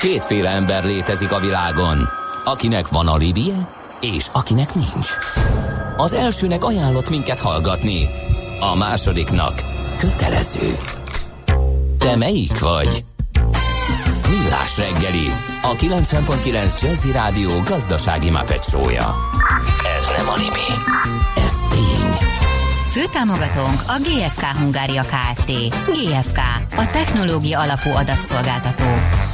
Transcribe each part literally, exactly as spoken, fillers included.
Kétféle ember létezik a világon, akinek van alibije, és akinek nincs. Az elsőnek ajánlott minket hallgatni, a másodiknak kötelező. Te melyik vagy? Millás reggeli, a kilencven pont kilenc Jazzy Rádió gazdasági Muppet show-ja. Ez nem anime, ez tény. Főtámogatónk a gé ef ká Hungária Kft. gé ef ká, a technológia alapú adatszolgáltató.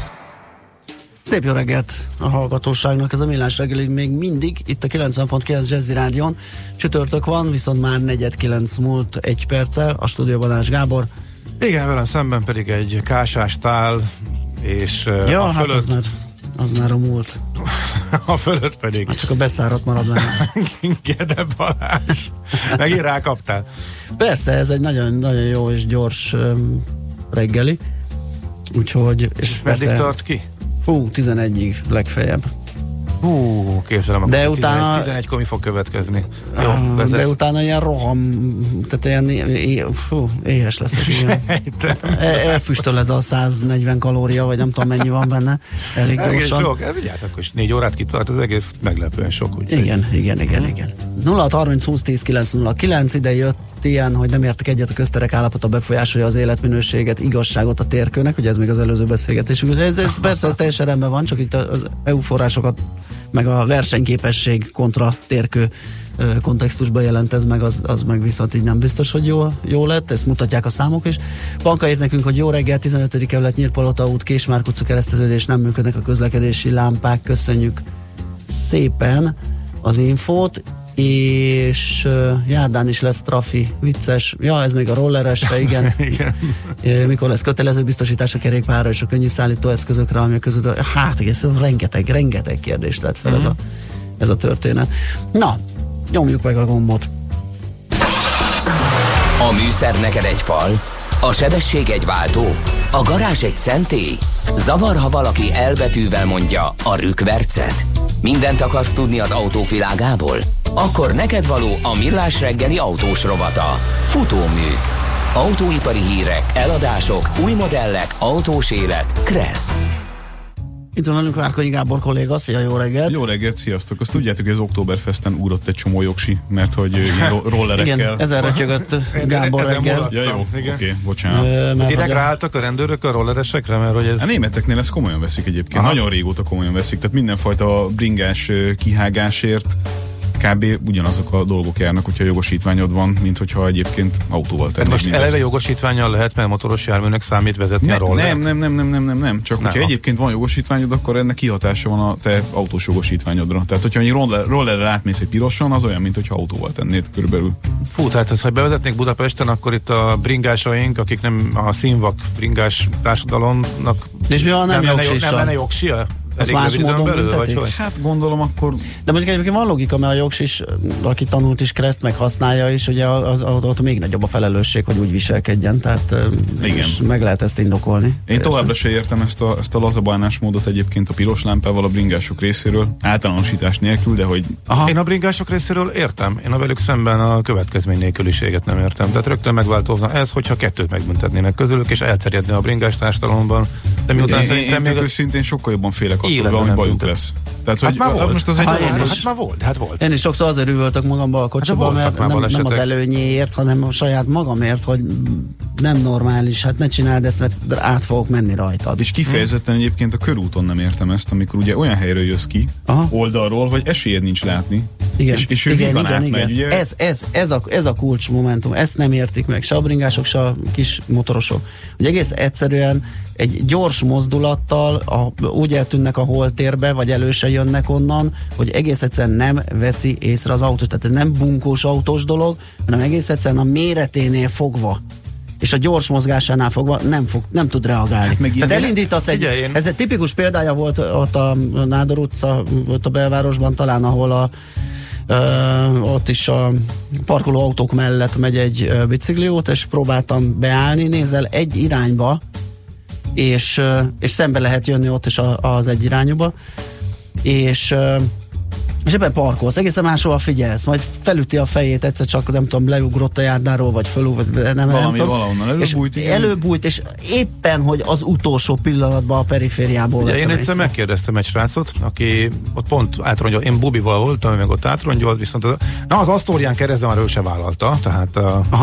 Szép jó reggelt a hallgatóságnak, ez a Millás reggeli még mindig, itt a kilencven pont kilenc Jazzy Rádion. Csütörtök van, viszont már negyed kilenc múlt egy perccel, a stúdióban Ács Gábor. Igen, velem szemben pedig egy kásás tál, és ja, a hát fölött... az már, az már a múlt. A fölött pedig... Hát csak a beszáradt marad benne. Gede Balázs. Megint rákaptál. Persze, ez egy nagyon, nagyon jó és gyors um, reggeli. Úgyhogy... És, és meddig tart ki? Fú, tizenegyig legfeljebb. Hú, képzelem, de akkor utána, tizenegykor mi fog következni? Jó, uh, de utána ilyen roham, tehát ilyen é, fú, éhes leszek. Elfüstöl ez a száznegyven kalória, vagy nem tudom mennyi van benne. Elég egész gyorsan. sok, elvigyát, akkor is négy órát kitart, az egész meglepően sok. Úgy igen, igen, igen, igen. nulla harminc húsz tíz kilenc nulla kilenc, ide jött ilyen, hogy nem értek egyet, a közterek állapota befolyásolja az életminőséget, igazságot a térkőnek, ugye ez még az előző beszélgetésünk. Ez, ez persze ez teljesen rendben van, csak itt az é u forrásokat meg a versenyképesség kontra térkő kontextusban jelent ez meg, az, az meg viszont így nem biztos, hogy jó, jó lett, ezt mutatják a számok is. Banka írt nekünk, hogy jó reggel, tizenötödik kerület, Nyírpalota út, Késmárk utca kereszteződés, nem működnek a közlekedési lámpák, köszönjük szépen az infót, és uh, járdán is lesz trafi, vicces, ja, ez még a rolleresre, igen. igen. Mikor lesz kötelező biztosítás a kerékpárra és a könnyű szállítóeszközökre, ami között, hát ez rengeteg, rengeteg kérdést tett fel mm-hmm. ez, a, ez a történet. Na, nyomjuk meg a gombot. A műszer neked egy fal, a sebesség egy váltó, a garázs egy szentély. Zavar, ha valaki elbetűvel mondja a rükvercet. Mindent akarsz tudni az autóvilágából? Akkor neked való a Millás reggeli autós rovata. Futómű. Autóipari hírek, eladások, új modellek, autós élet. Kressz. Itt van velünk Várkonyi Gábor kolléga, szia, jó reggelt! Jó reggelt, sziasztok! Azt tudjátok, hogy az Oktoberfesten ugrott egy csomó jogsi, mert hogy ro- rollerekkel... Igen, ezen rötyögött Gábor reggel. Ja, jó, oké, okay, bocsánat. Direkt ráálltak a rendőrök a rolleresekre, mert hogy ez... A németeknél ezt komolyan veszik egyébként, aha. Nagyon régóta komolyan veszik, tehát mindenfajta bringás kihágásért kb. Ugyanazok a dolgok járnak, hogyha jogosítványod van, mint hogyha egyébként autóval tennéd. Most eleve jogosítvánnyal lehet, mert motoros járműnek számít vezetni ne, a rollert? Nem, nem, nem, nem, nem, nem, nem. Csak nem, hogyha ha. egyébként van jogosítványod, akkor ennek kihatása van a te autós jogosítványodra. Tehát, hogyha egy roller, rollerrel átmész egy piroson, az olyan, mint hogyha autóval tennéd körülbelül. Fú, tehát ha bevezetnék Budapesten, akkor itt a bringásaink, akik nem a színvak bringás társadalomnak és mi van, nem, nem, lenne, nem lenne jogsia? Az más módon belül, vagy hogy? Hát gondolom akkor... De mondjuk egyébként van logika, mert a jogsis, aki tanult is Kreszt, meg használja is, ugye az, az, ott még nagyobb a felelősség, hogy úgy viselkedjen, tehát igen. meg lehet ezt indokolni. Én Érsen. továbbra se értem ezt a, ezt a lazabánásmódot egyébként a piros lámpával a bringások részéről, általánosítás nélkül, de hogy... Aha. Én a bringások részéről értem, én a velük szemben a következmény nélküliséget nem értem. Tehát rögtön megváltozna ez, hogyha kettőt megbüntetnének közülük, és elterjedne a bringás társadalomban. De miután én, szerintem én, még őszintén sokkal jobban félek attól, hogy valami bajuk lesz. Tehát, hát hogy már volt. Most az hát, egy hát, is, hát már volt, hát volt. Én is sokszor azért üvöltök magamba a kocsiba, hát, mert nem, nem az előnyéért, hanem a saját magamért, hogy nem normális, hát ne csináld ezt, mert át fogok menni rajtad. És kifejezetten hmm. egyébként a körúton nem értem ezt, amikor ugye olyan helyről jössz ki, aha. oldalról, hogy esélyed nincs látni. Igen, és, és ő igen, igen, átmegy, igen. Ugye? Ez, ez, ez, a, ez a kulcs momentum, ezt nem értik meg, se a bringások, se a kis motorosok. Hogy egész egyszerűen egy gyors mozdulattal a, úgy eltűnnek a holtérbe, vagy elő se jönnek onnan, hogy egész egyszerűen nem veszi észre az autós. Tehát ez nem bunkós autós dolog, hanem egész egyszerűen a méreténél fogva és a gyors mozgásánál fogva nem, fog, nem tud reagálni. Hát tehát elindítasz egy, én... ez egy tipikus példája volt ott a Nádor utca, volt a belvárosban talán, ahol a Uh, ott is a parkoló autók mellett megy egy uh, bicikliút, és próbáltam beállni, nézel egy irányba, és, uh, és szembe lehet jönni ott is a, az egy irányúba, és uh, És ebben parkolsz, egészen máshol figyelsz, majd felüti a fejét, egyszer csak nem tudom, leugrott a járdáról, vagy fölül, vagy nem, Valami, nem tudom. valahonnan előbújt. És előbújt, és éppen, hogy az utolsó pillanatban a perifériából. Ugye én egyszer megkérdeztem egy srácot, aki ott pont átrongyol, én Bubival voltam, meg ott átrongyol, viszont az, na az Asztórián keresztben már ő se vállalta, tehát a, Aha.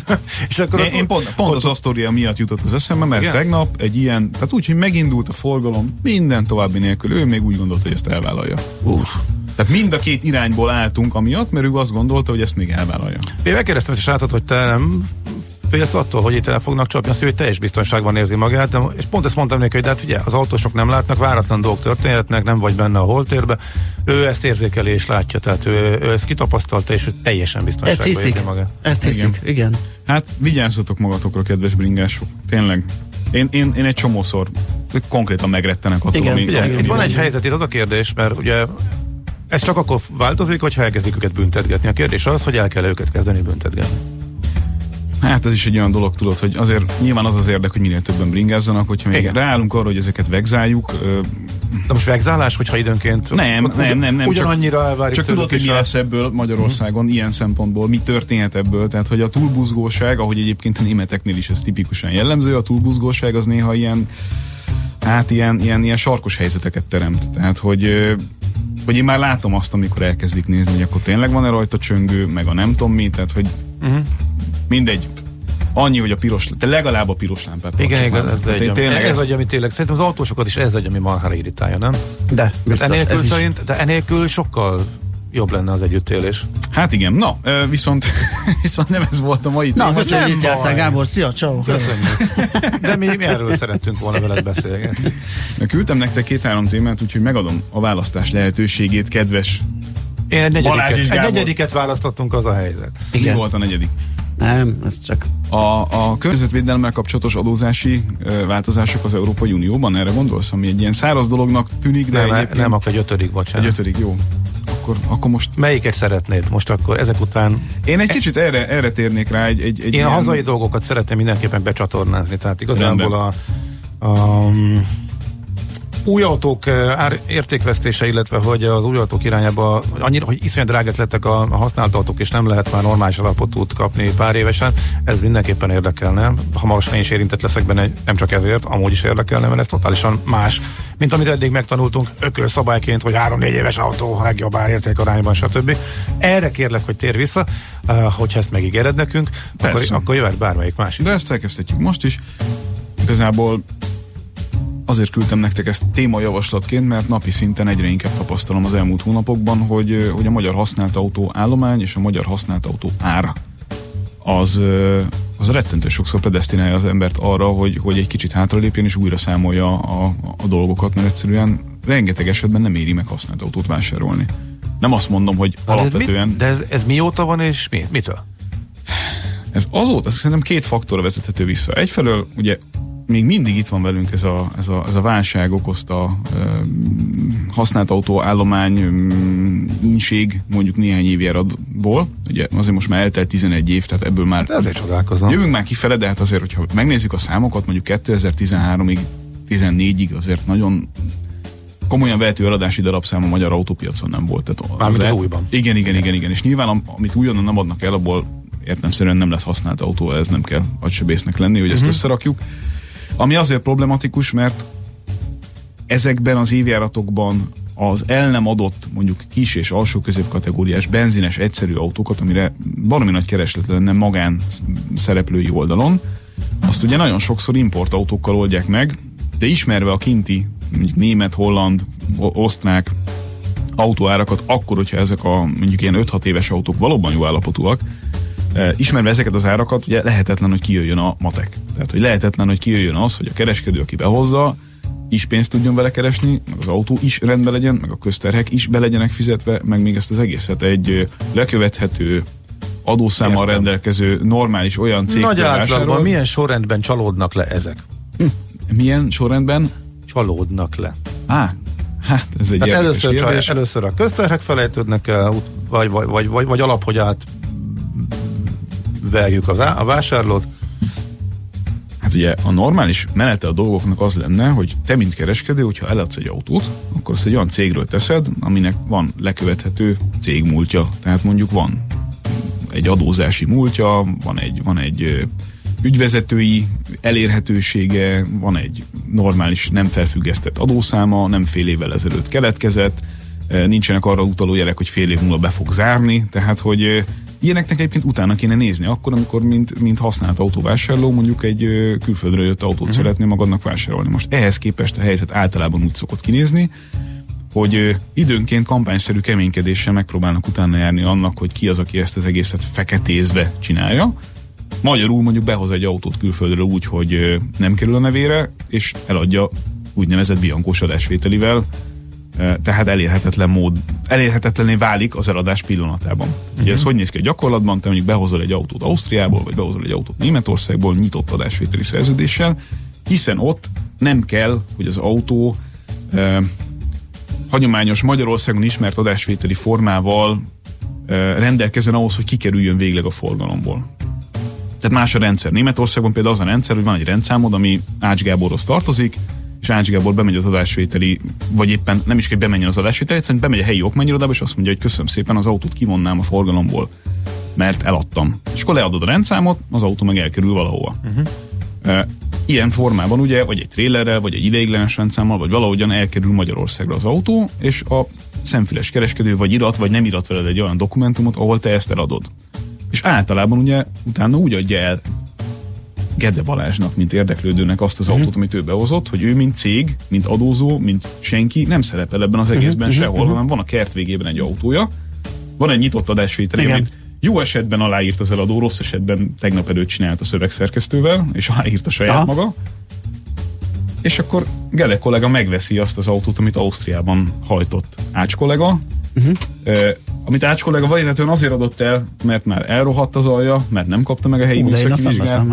és akkor Én, ott, én pont, pont ott, az Asztória miatt jutott az eszembe, mert igen? tegnap egy ilyen, tehát úgy, hogy megindult a forgalom, minden további nélkül, ő még úgy gondolta, hogy ezt elvállalja. Uh. Tehát mind a két irányból álltunk amiatt, mert ő azt gondolta, hogy ezt még elvállalja. Én megkérdeztem ezt a srácot, hogy te nem félsz attól, hogy itt el fognak csapni, azt, hogy teljes biztonságban érzi magát, de, és pont ezt mondtam neki, hogy de hát ugye, az autósok nem látnak, váratlan dolgok történhetnek, nem vagy benne a holtérbe, ő ezt érzékeli és látja, tehát ő, ő ezt kitapasztalta, és ő teljesen biztonságban ezt hiszik. érzi magát. Ezt hiszik, igen. igen. Hát vigyázzatok magatokra, kedves bringások. Tényleg. Én, én, én egy csomószor konkrétan megrettenek attól, Igen, ami, Ugye, ami, itt van ami- egy helyzet, itt az a kérdés, mert ugye ez csak akkor változik, hogyha elkezdik őket büntetgetni. A kérdés az, hogy el kell őket kezdeni büntetgetni. Hát ez is egy olyan dolog, tudod, hogy azért nyilván az az érdek, hogy minél többen bringázzanak, hogyha még Igen. ráállunk arra, hogy ezeket vegzáljuk. Ö, De most vegzálás, hogyha időnként nem, ott nem, nem, nem. ugyanannyira elvárjuk Csak tudod, tőlük hogy mi is a- lesz ebből Magyarországon ilyen szempontból, mi történhet ebből, tehát hogy a túlbuzgóság, ahogy egyébként a németeknél is ez tipikusan jellemző, a túlbuzgóság az néha ilyen, hát ilyen, ilyen, ilyen sarkos helyzeteket teremt. Tehát, hogy ö, hogy én már látom azt, amikor elkezdik nézni, hogy akkor tényleg van-e rajta csöngő, meg a nem tudom mi, tehát hogy Uh-huh. mindegy. Annyi, hogy a piros, te legalább a piros lámpát Igen, tartsuk igen, már. ez, Tehát egy, én ami, tényleg ez ezt- egy, ami tényleg, szerintem az autósokat is ez egy, ami marhára irritálja, nem? De, biztos, enélkül ez is. szerint, de enélkül sokkal jobb lenne az együttélés. Hát igen, na, ö, viszont, viszont nem ez volt a mai Na, téma. köszönjük, hogy itt baj. jártál, Gábor, szia, ciao. Köszönjük. De mi, mi erről szerettünk volna veled beszélgetni. De küldtem nektek két-három témát, úgyhogy megadom a választás lehetőségét, kedves. Én egy Balázs és negyediket, egy Gábor. negyediket választottunk, az a helyzet. Mi Igen. volt a negyedik? Nem, ez csak... A, a környezetvédelemmel kapcsolatos adózási ö, változások az Európai Unióban, erre gondolsz? Ami egy ilyen száraz dolognak tűnik, de Nem, egyébként... nem, akkor egy ötödik, Egy bocsánat. ötödik, jó. Akkor, akkor most... Melyiket szeretnéd most akkor ezek után? Én egy kicsit erre, erre térnék rá egy, egy, egy Én ilyen... a hazai dolgokat szeretném mindenképpen becsatornázni, tehát igazából a, a um, új autók eh, ár értékvesztése, illetve hogy az új autók irányába annyira, hogy iszonyat drágák lettek a, a használt autók, és nem lehet már normális alapot tud kapni pár évesen, ez mindenképpen érdekelne. Hamarosan én is érintett leszek benne, nem csak ezért, amúgy is érdekelne, mert ez totálisan más, mint amit eddig megtanultunk ökölszabályként, hogy három-négy éves autó legjobb értékarányban, stb. Erre kérlek, hogy tér vissza, uh, hogyha ezt megígéred nekünk, akkor, Persze. akkor jöhet bármelyik másik. De ezt elkezdhetjük most is. Igazából azért küldtem nektek ezt témajavaslatként, mert napi szinten egyre inkább tapasztalom az elmúlt hónapokban, hogy, hogy a magyar használt autó állomány és a magyar használt autó ára az, az rettentő sokszor predesztinálja az embert arra, hogy, hogy egy kicsit hátralépjen és újra számolja a, a dolgokat, mert egyszerűen rengeteg esetben nem éri meg használt autót vásárolni. Nem azt mondom, hogy Na, de ez alapvetően... mi, de ez, ez mióta van, és mi, mitől? Ez azóta, ez szerintem két faktorra vezethető vissza. Egyfelől ugye még mindig itt van velünk ez a, ez a, ez a válság okozta um, használt autó állomány um, inség mondjuk néhány évjáratból. Ugye azért most már eltelt tizenegy év, tehát ebből már De ezért csodálkozom. jövünk már kifele, de hát azért, hogyha megnézzük a számokat, mondjuk kétezer-tizenháromig, tizennégyig azért nagyon komolyan vehető eladási darabszám a magyar autópiacon nem volt. Tehát Mármint az el- újban. Igen, igen, igen, igen. És nyilván am- amit újonnan nem adnak el, abból értelemszerűen nem lesz használt autó, ez nem kell agysebésznek lenni, hogy ezt Mhm. összerakjuk. Ami azért problematikus, mert ezekben az évjáratokban az el nem adott mondjuk kis és alsó középkategóriás benzines egyszerű autókat, amire valami nagy kereslet lenne magán szereplői oldalon, azt ugye nagyon sokszor importautókkal oldják meg, de ismerve a kinti mondjuk német, holland, o- osztrák autóárakat, akkor, hogyha ezek a mondjuk ilyen öt-hat éves autók valóban jó állapotúak, eh, ismerve ezeket az árakat, ugye lehetetlen, hogy kijöjjön a matek. Tehát, hogy lehetetlen, hogy kijöjjön az, hogy a kereskedő, aki behozza, is pénzt tudjon vele keresni, meg az autó is rendben legyen, meg a közterhek is be legyenek fizetve, meg még ezt az egészet egy ö, lekövethető, adószámmal Értem. rendelkező, normális olyan cég Nagy átlagban vásárol. milyen sorrendben csalódnak le ezek? Milyen sorrendben? Csalódnak le. Á, hát ez egy Hát érdekes először, kérdés. csal, először a közterhek felejtődnek el, út- vagy, vagy, vagy, vagy, vagy alap, hogy át verjük a, vá- a vásárlót. Hát ugye a normális menete a dolgoknak az lenne, hogy te, mint kereskedő, hogyha eladsz egy autót, akkor azt egy olyan cégről teszed, aminek van lekövethető cégmúltja. Tehát mondjuk van egy adózási múltja, van egy, van egy ügyvezetői elérhetősége, van egy normális, nem felfüggesztett adószáma, nem fél évvel ezelőtt keletkezett, nincsenek arra utaló jelek, hogy fél év múlva be fog zárni, tehát hogy ilyeneknek egyébként utána kéne nézni akkor, amikor mint, mint használt autóvásárló mondjuk egy külföldről jött autót uh-huh. szeretné magadnak vásárolni. Most ehhez képest a helyzet általában úgy szokott kinézni, hogy időnként kampányszerű keménykedéssel megpróbálnak utána járni annak, hogy ki az, aki ezt az egészet feketézve csinálja. Magyarul mondjuk behoz egy autót külföldről úgy, hogy nem kerül a nevére, és eladja úgynevezett biankós adásvételivel, tehát elérhetetlen mód, elérhetetlenné válik az eladás pillanatában. Uh-huh. Ugye ez hogy néz ki a gyakorlatban? Te mondjuk behozol egy autót Ausztriából, vagy behozol egy autót Németországból nyitott adásvételi szerződéssel, hiszen ott nem kell, hogy az autó eh, hagyományos Magyarországon ismert adásvételi formával eh, rendelkezzen ahhoz, hogy kikerüljön végleg a forgalomból. Tehát más a rendszer. Németországban például az a rendszer, hogy van egy rendszámod, ami Ács Gáborhoz tartozik, és Ács Gábor bemegy az adásvételi, vagy éppen nem is kell bemenjen az adásvételi, egyszerűen bemegy a helyi okmányirodába, és azt mondja, hogy köszönöm szépen, az autót kivonnám a forgalomból, mert eladtam. És akkor leadod a rendszámot, az autó meg elkerül valahova. Uh-huh. Ilyen formában ugye, vagy egy trélerrel, vagy egy ideiglenes rendszámmal, vagy valahogyan elkerül Magyarországra az autó, és a szemfüles kereskedő vagy irat, vagy nem irat veled egy olyan dokumentumot, ahol te ezt eladod. És általában ugye utána úgy adja el Gede Balázsnak, mint érdeklődőnek azt az autót, amit ő behozott, hogy ő mint cég, mint adózó, mint senki nem szerepel ebben az egészben uh-huh, sehol, uh-huh. hanem van a kert végében egy autója, van egy nyitott adásvételi, amit jó esetben aláírt az eladó, rossz esetben tegnap előtt csinált a szövegszerkesztővel, és aláírt a saját Aha. maga, és akkor Gede kollega megveszi azt az autót, amit Ausztriában hajtott Ács kollega, uh-huh. uh, amit Ács kollega valójában azért adott el, mert már elrohadt az alja, mert nem kapta meg a helyi műszaki vizsgát.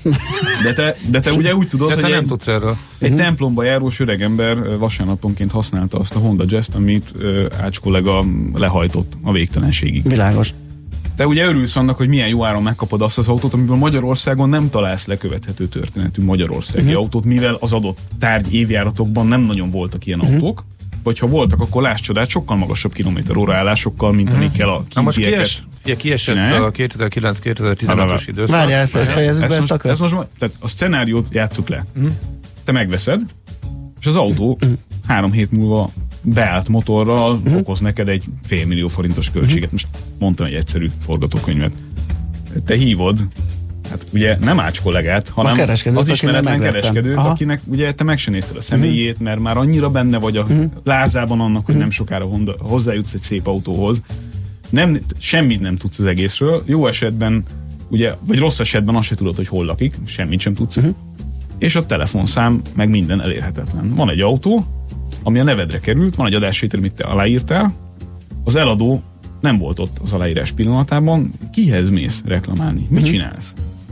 De te, de te ugye úgy tudod, de hogy nem egy, tudsz erről. egy uh-huh. templomba járós öregember vasárnaponként használta azt a Honda Jazz-t, amit uh, Ács kollega lehajtott a végtelenségig. Világos. Te ugye örülsz annak, hogy milyen jó áron megkapod azt az autót, amiből Magyarországon nem találsz lekövethető történetű magyarországi uh-huh. autót, mivel az adott tárgy évjáratokban nem nagyon voltak ilyen uh-huh. autók, vagy ha voltak, akkor láss csodát, sokkal magasabb kilométer óra állásokkal, mint uh-huh. amikkel a kintieket. Kiesett a kétezer-kilenc kétezer-tizenhatos időszak. Várjál, ezt, ezt fejezzük be, ezt ezt most, tehát a szcenáriót játsszuk le. Uh-huh. Te megveszed, és az autó uh-huh. három hét múlva beállt motorral uh-huh. okoz neked egy félmillió forintos költséget. Most mondtam egy egyszerű forgatókönyvet. Te hívod, hát ugye nem Ács kollégát, hanem az ismeretlen kereskedőt, Aha. akinek ugye te meg sem nézted a személyét, uh-huh. mert már annyira benne vagy a uh-huh. lázában annak, hogy uh-huh. nem sokára honda, hozzájutsz egy szép autóhoz. Nem, semmit nem tudsz az egészről. Jó esetben, ugye, vagy rossz esetben azt se tudod, hogy hol lakik, semmit sem tudsz. Uh-huh. És a telefonszám meg minden elérhetetlen. Van egy autó, ami a nevedre került, van egy adásvétel, amit te aláírtál, az eladó nem volt ott az aláírás pillanatában, kihez mész reklamálni? Mit uh-huh. csinálsz?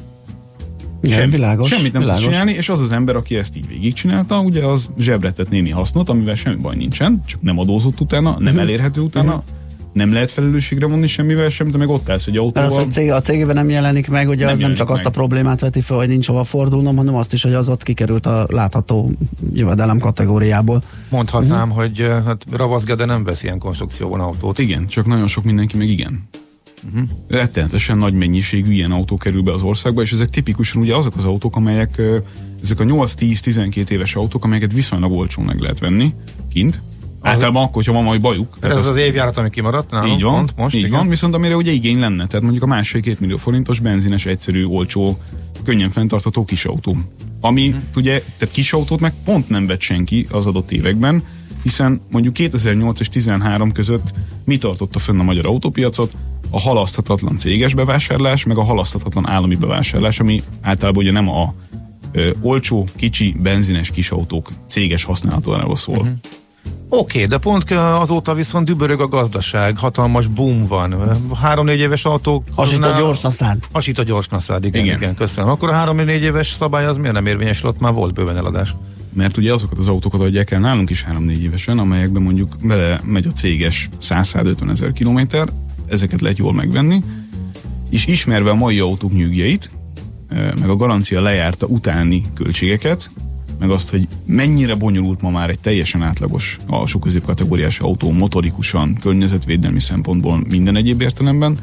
Igen, Semmi, világos, semmit nem világos. tudsz csinálni, és az az ember, aki ezt így végigcsinálta, ugye az zsebre tett némi hasznot, amivel semmi baj nincsen, csak nem adózott utána, nem uh-huh. elérhető utána, uh-huh. nem lehet felelősségre vonni semmivel sem, de meg ott állsz egy autóval. Az, hogy cég, a cégében nem jelenik meg, ugye nem az nem csak meg. Azt a problémát veti fel, hogy nincs hova fordulnom, hanem azt is, hogy az ott kikerült a látható jövedelem kategóriából. Mondhatnám, uh-huh. hogy hát Ravasz Gede nem vesz ilyen konstrukcióban autót. Igen, csak nagyon sok mindenki meg igen. Uh-huh. Rettenetesen nagy mennyiségű ilyen autó kerül be az országba, és ezek tipikusan ugye azok az autók, amelyek ezek a nyolc-tíz-tizenkét éves autók, amelyeket viszonylag olcsón meg lehet venni kint. Általában akkor, hogyha van majd bajuk. Ez az, az évjárat, ami kimaradt nálunk. Így van, pont, most, így igen. van, viszont amire ugye igény lenne, tehát mondjuk a másfél-két millió forintos benzines, egyszerű, olcsó, könnyen fenntartható kisautó. Ami hmm. ugye, tehát kisautót meg pont nem vett senki az adott években, hiszen mondjuk kétezer-nyolc és tizenhárom között mi tartotta fönn a magyar autópiacot? A halaszthatatlan céges bevásárlás, meg a halaszthatatlan állami bevásárlás, ami általában ugye nem a ö, olcsó, kicsi, benzines kisautók céges használatáról szól. Uh-huh. Oké, okay, de pont azóta viszont dübörög a gazdaság, hatalmas boom van. Három-négy éves autók... Hasít a gyorsnaszád. Hasít a gyorsnaszád, igen, igen. igen, köszönöm. Akkor a három-négy éves szabály az miért nem érvényesül, ott már volt bőven eladás? Mert ugye azokat az autókat adják el nálunk is három-négy évesen, amelyekben mondjuk bele megy a céges száz-százötven ezer kilométer, ezeket lehet jól megvenni, és ismerve a mai autók nyűgjeit, meg a garancia lejárta utáni költségeket, meg azt, hogy mennyire bonyolult ma már egy teljesen átlagos alsó középkategóriás autó motorikusan, környezetvédelmi szempontból, minden egyéb értelemben.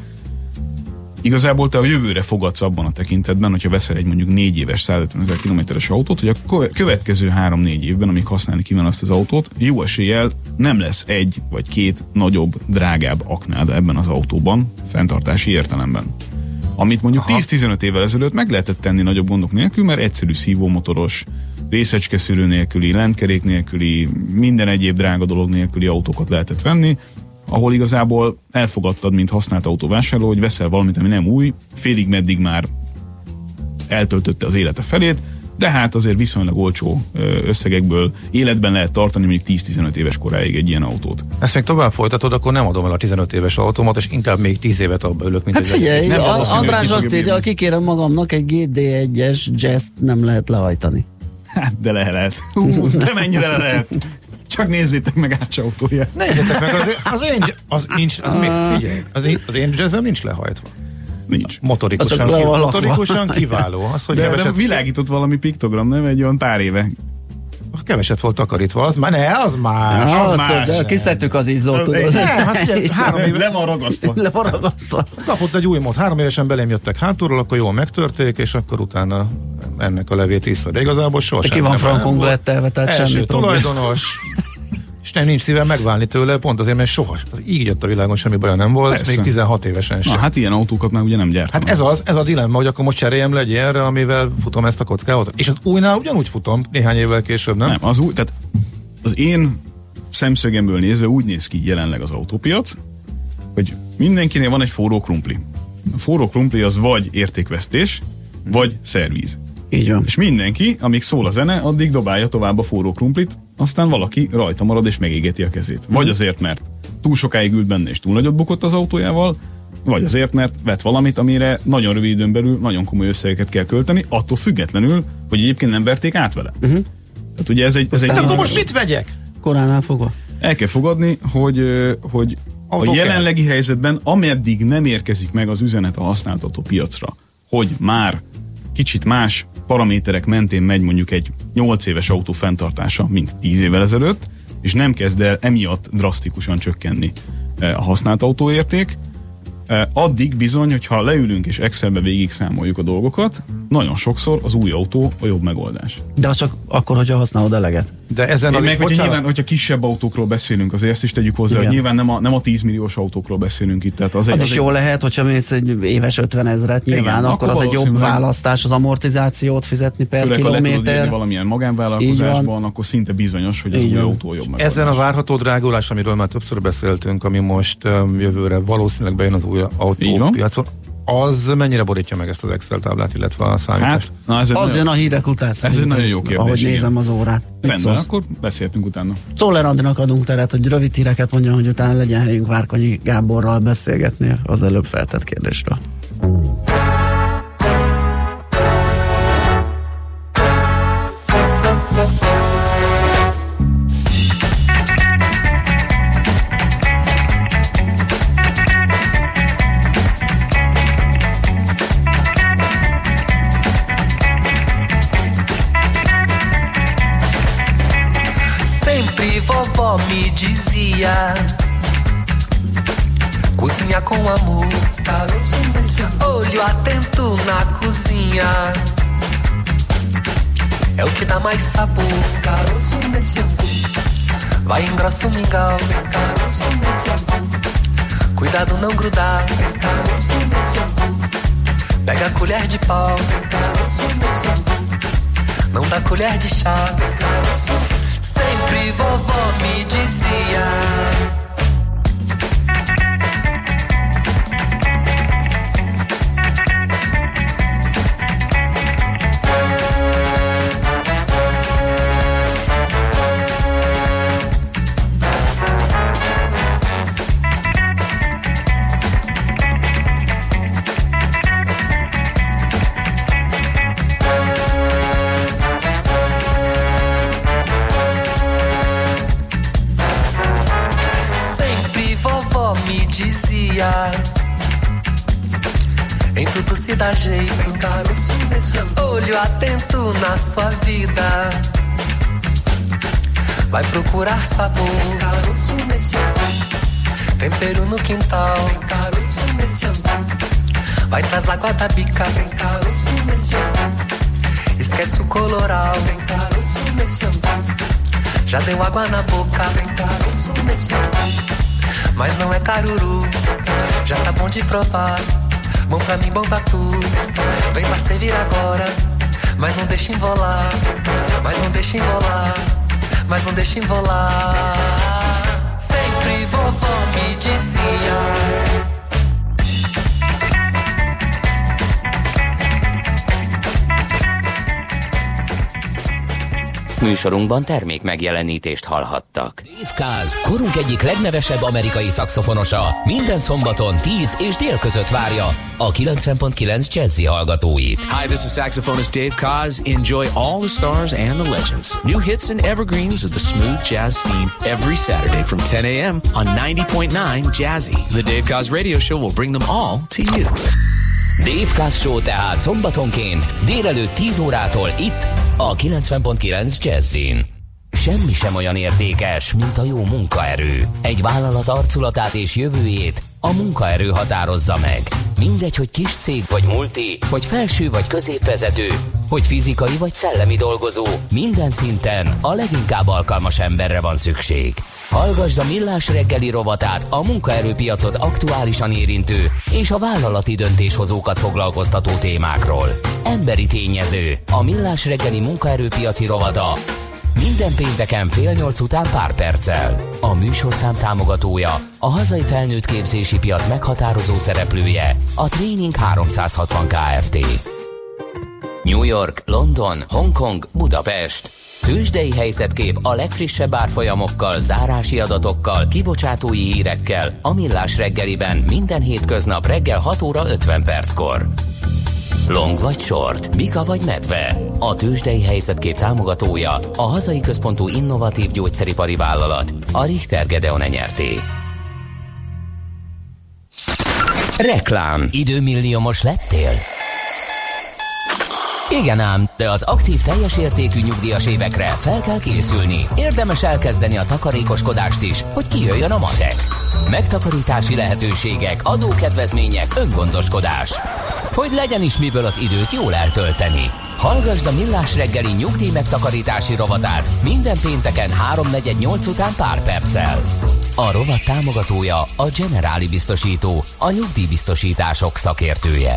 Igazából te a jövőre fogadsz abban a tekintetben, hogyha veszel egy mondjuk négy éves százötvenezer kilométeres autót, hogy a következő három-négy évben, amíg használni kíván azt az autót, jó eséllyel nem lesz egy vagy két nagyobb, drágább aknád ebben az autóban, fenntartási értelemben. Amit mondjuk tíz-tizenöt évvel ezelőtt meg lehetett tenni nagyobb gondok nélkül, mert egyszerű szívómotoros, részecskeszűrő nélküli, lentkerék nélküli, minden egyéb drága dolog nélküli autókat lehetett venni, ahol igazából elfogadtad, mint használt autóvásárló, hogy veszel valamit, ami nem új, félig meddig már eltöltötte az élete felét, de hát azért viszonylag olcsó összegekből életben lehet tartani mondjuk tíz-tizenöt éves koráig egy ilyen autót. Ezt még tovább folytatod, akkor nem adom el a tizenöt éves autómat, és inkább még tíz évet abba ülök, mint hát figyelj, nem a, András azt írja, kikérem magamnak, egy gé dé egyes Jazz nem lehet lehajtani. Hát, de le lehet. Hú, de mennyire le lehet. Csak nézzétek meg Ács autóját. Nézzétek meg, az, az én, az nincs, az még, figyelj, az én, az én jazzem nincs lehajtva. Nincs. Motorikusan, ki, motorikusan kiváló. Az, hogy de, keveset, de világított valami piktogram, nem egy olyan pár éve. Keveset volt takarítva, az már ne, az más. Ja, az az más. Szóval, kiszedtük az izzót, tudod. Nem, hát figyelj, három éve. Le van ragasztva. Le van ragasztva. Kapott egy új mód, három évesen belém jöttek hátulról, akkor jól megtörték, és akkor utána ennek a levét vissza. De igazából sohasem. Ki van frankon lettelve, tehát első semmi tulajdonos. És nem nincs szívem megválni tőle, pont azért, mert soha, az így jött a világon, semmi baja nem volt, persze. Még tizenhat évesen sem. Na, hát ilyen autókat már ugye nem gyártanak. Hát ez az, ez a dilemma, hogy akkor most cseréljem le egy ilyenre, amivel futom ezt a kockát. És az újnál ugyanúgy futom, néhány évvel később, nem? Nem, az új, tehát az én szemszögemből nézve úgy néz ki jelenleg az autópiac, hogy mindenkinél van egy forró krumpli. A forró krumpli az vagy értékvesztés, vagy szervíz. Így van. És mindenki, amíg szól a zene, addig dobálja tovább a forró krumplit, aztán valaki rajta marad és megégeti a kezét. Vagy azért, mert túl sokáig ült benne és túl nagyot bukott az autójával, vagy azért, mert vett valamit, amire nagyon rövid időn belül nagyon komoly összegeket kell költeni, attól függetlenül, hogy egyébként nem verték át vele. Uh-huh. Tehát ugye ez egy... Ez egy akkor így, most mit vegyek? Koránál fogva. El kell fogadni, hogy, hogy a jelenlegi kell. helyzetben, ameddig nem érkezik meg az üzenet a használt autópiacra, hogy már kicsit más paraméterek mentén megy mondjuk egy nyolc éves autó fenntartása, mint tíz évvel ezelőtt, és nem kezd el emiatt drasztikusan csökkenni a használt autóérték, addig bizony, hogyha leülünk és Excelbe végig számoljuk a dolgokat, nagyon sokszor az új autó a jobb megoldás. De az csak akkor, hogyha használod eleget. De ezen meg, hogyha, nyilván, hogyha kisebb autókról beszélünk, azért ezt is tegyük hozzá, hogy nyilván nem a, nem a tíz milliós autókról beszélünk itt. Tehát az, az, egy, az is jó egy... lehet, hogyha mész egy éves ötven ezret, nyilván, igen, akkor, akkor az egy jobb választás, az amortizációt fizetni per főleg, kilométer. Valamilyen magánvállalkozásban, akkor szinte bizonyos, hogy az új autó jobb megoldás. Ezen a várható drágulás, amiről már többször beszéltünk, ami most um, jövőre valószínűleg bejön az új autópiacon, az mennyire borítja meg ezt az Excel táblát, illetve a számítást? Hát, na ez az jön a hírek után. Ez egy nagyon jó kérdés. Ahogy igen. Nézem az órát. Rendben, akkor beszéltünk utána. Czoller Andinak adunk teret, hogy rövid híreket mondja, hogy utána legyen helyünk Várkonyi Gáborral beszélgetni az előbb feltett kérdésről. Me dizia, cozinha com amor, olho atento na cozinha, é o que dá mais sabor. Vai engrossa o mingau, cuidado não grudar, pega a colher de pau, não dá colher de chá. Sempre vovó me dizia. em tudo se dá jeito. Caroço nesse olho atento na sua vida. Vai procurar sabor. Caroço nesse tempero no quintal. Caroço nesse vai traz água da bica. Caroço nesse esquece o coloral. Caroço nesse já deu água na boca. Caroço nesse mas não é caruru. Já tá bom de provar. Bom pra mim, bom pra tu. Vem pra servir agora. Mas não deixa embolar. Mas não deixa embolar. Mas não deixa embolar. Sempre vovó me dizia. Műsorunkban termék megjelenítést hallhattak. Dave Kaz, korunk egyik legnevesebb amerikai szaxofonosa, minden szombaton tíz és dél között várja a kilencven pont kilenc Jazzy hallgatóit. Hi, this is saxophonist Dave Kaz. Enjoy all the stars and the legends. New hits and evergreens of the smooth jazz scene every Saturday from ten a.m. on ninety point nine Jazzy. The Dave Kaz Radio Show will bring them all to you. Dave Kaz Show tehát szombatonként délelőtt tíz órától itt a kilencven pont kilenc Jazzin. Semmi sem olyan értékes, mint a jó munkaerő. Egy vállalat arculatát és jövőjét a munkaerő határozza meg. Mindegy, hogy kis cég vagy multi, hogy felső vagy középvezető, hogy fizikai vagy szellemi dolgozó, minden szinten a leginkább alkalmas emberre van szükség. Hallgasd a Millás reggeli rovatát a munkaerőpiacot aktuálisan érintő és a vállalati döntéshozókat foglalkoztató témákról. Emberi tényező, a Millás reggeli munkaerőpiaci rovata. Minden pénteken fél nyolc után pár perccel. A műsorszám támogatója, a hazai felnőtt képzési piac meghatározó szereplője, a Training háromszázhatvan Kft. New York, London, Hongkong, Budapest. Tőzsdei helyzetkép a legfrissebb árfolyamokkal, zárási adatokkal, kibocsátói hírekkel a Millás reggeliben minden hétköznap reggel hat óra ötven perckor. Long vagy short, bika vagy medve. A tőzsdei helyzetkép támogatója, a hazai központú innovatív gyógyszeripari vállalat, a Richter Gedeon Nyrt. Reklám. Időmilliómos lettél? Igen ám, de az aktív teljes értékű nyugdíjas évekre fel kell készülni. Érdemes elkezdeni a takarékoskodást is, hogy kijöjjön a matek. Megtakarítási lehetőségek, adókedvezmények, öngondoskodás. Hogy legyen is miből az időt jól eltölteni. Hallgasd a Millás reggeli nyugdíj megtakarítási rovatát minden pénteken háromnegyed nyolc után pár perccel. A rovat támogatója a Generáli biztosító, a nyugdíjbiztosítások szakértője.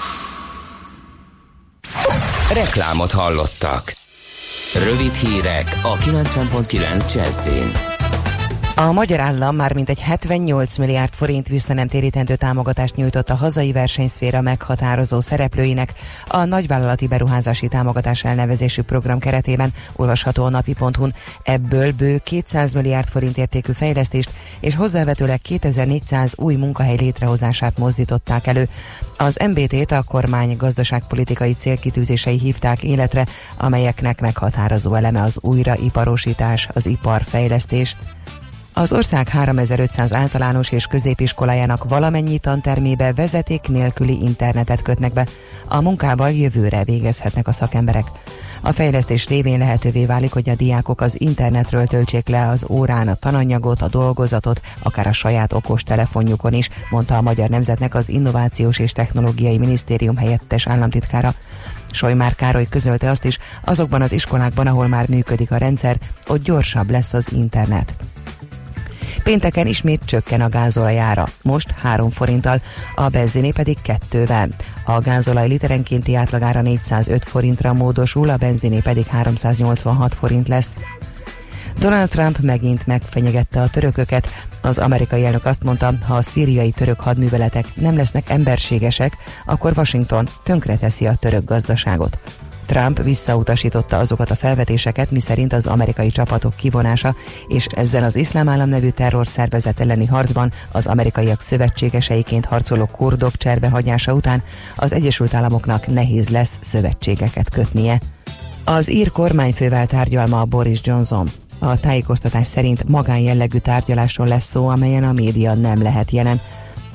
Reklámot hallottak. Rövid hírek a kilencven pont kilenc Jazzin. A magyar állam már mintegy hetvennyolc milliárd forint visszanemtérítendő támogatást nyújtott a hazai versenyszféra meghatározó szereplőinek a nagyvállalati beruházási támogatás elnevezésű program keretében, olvasható a napi pont hu-n. Ebből bő kétszáz milliárd forint értékű fejlesztést és hozzávetőleg kétezer-négyszáz új munkahely létrehozását mozdították elő. Az em bé té-t a kormány gazdaságpolitikai célkitűzései hívták életre, amelyeknek meghatározó eleme az újraiparosítás, az iparfejlesztés. Az ország háromezer-ötszáz általános és középiskolájának valamennyi tantermébe vezeték nélküli internetet kötnek be. A munkával jövőre végezhetnek a szakemberek. A fejlesztés révén lehetővé válik, hogy a diákok az internetről töltsék le az órán a tananyagot, a dolgozatot, akár a saját okos telefonjukon is, mondta a Magyar Nemzetnek az Innovációs és Technológiai Minisztérium helyettes államtitkára. Solymár Károly közölte azt is, azokban az iskolákban, ahol már működik a rendszer, ott gyorsabb lesz az internet. Pénteken ismét csökken a gázolaj ára, most három forinttal, a benziné pedig kettővel. A gázolaj literenkénti átlagára négyszázöt forintra módosul, a benziné pedig háromszáznyolcvanhat forint lesz. Donald Trump megint megfenyegette a törököket. Az amerikai elnök azt mondta, ha a szíriai török hadműveletek nem lesznek emberségesek, akkor Washington tönkreteszi a török gazdaságot. Trump visszautasította azokat a felvetéseket, miszerint az amerikai csapatok kivonása és ezzel az Iszlám Állam nevű terrorszervezet elleni harcban az amerikaiak szövetségeseiként harcoló kurdok cserbehagyása után az Egyesült Államoknak nehéz lesz szövetségeket kötnie. Az ír kormányfővel tárgyal ma Boris Johnson. A tájékoztatás szerint magánjellegű tárgyalásról lesz szó, amelyen a média nem lehet jelen.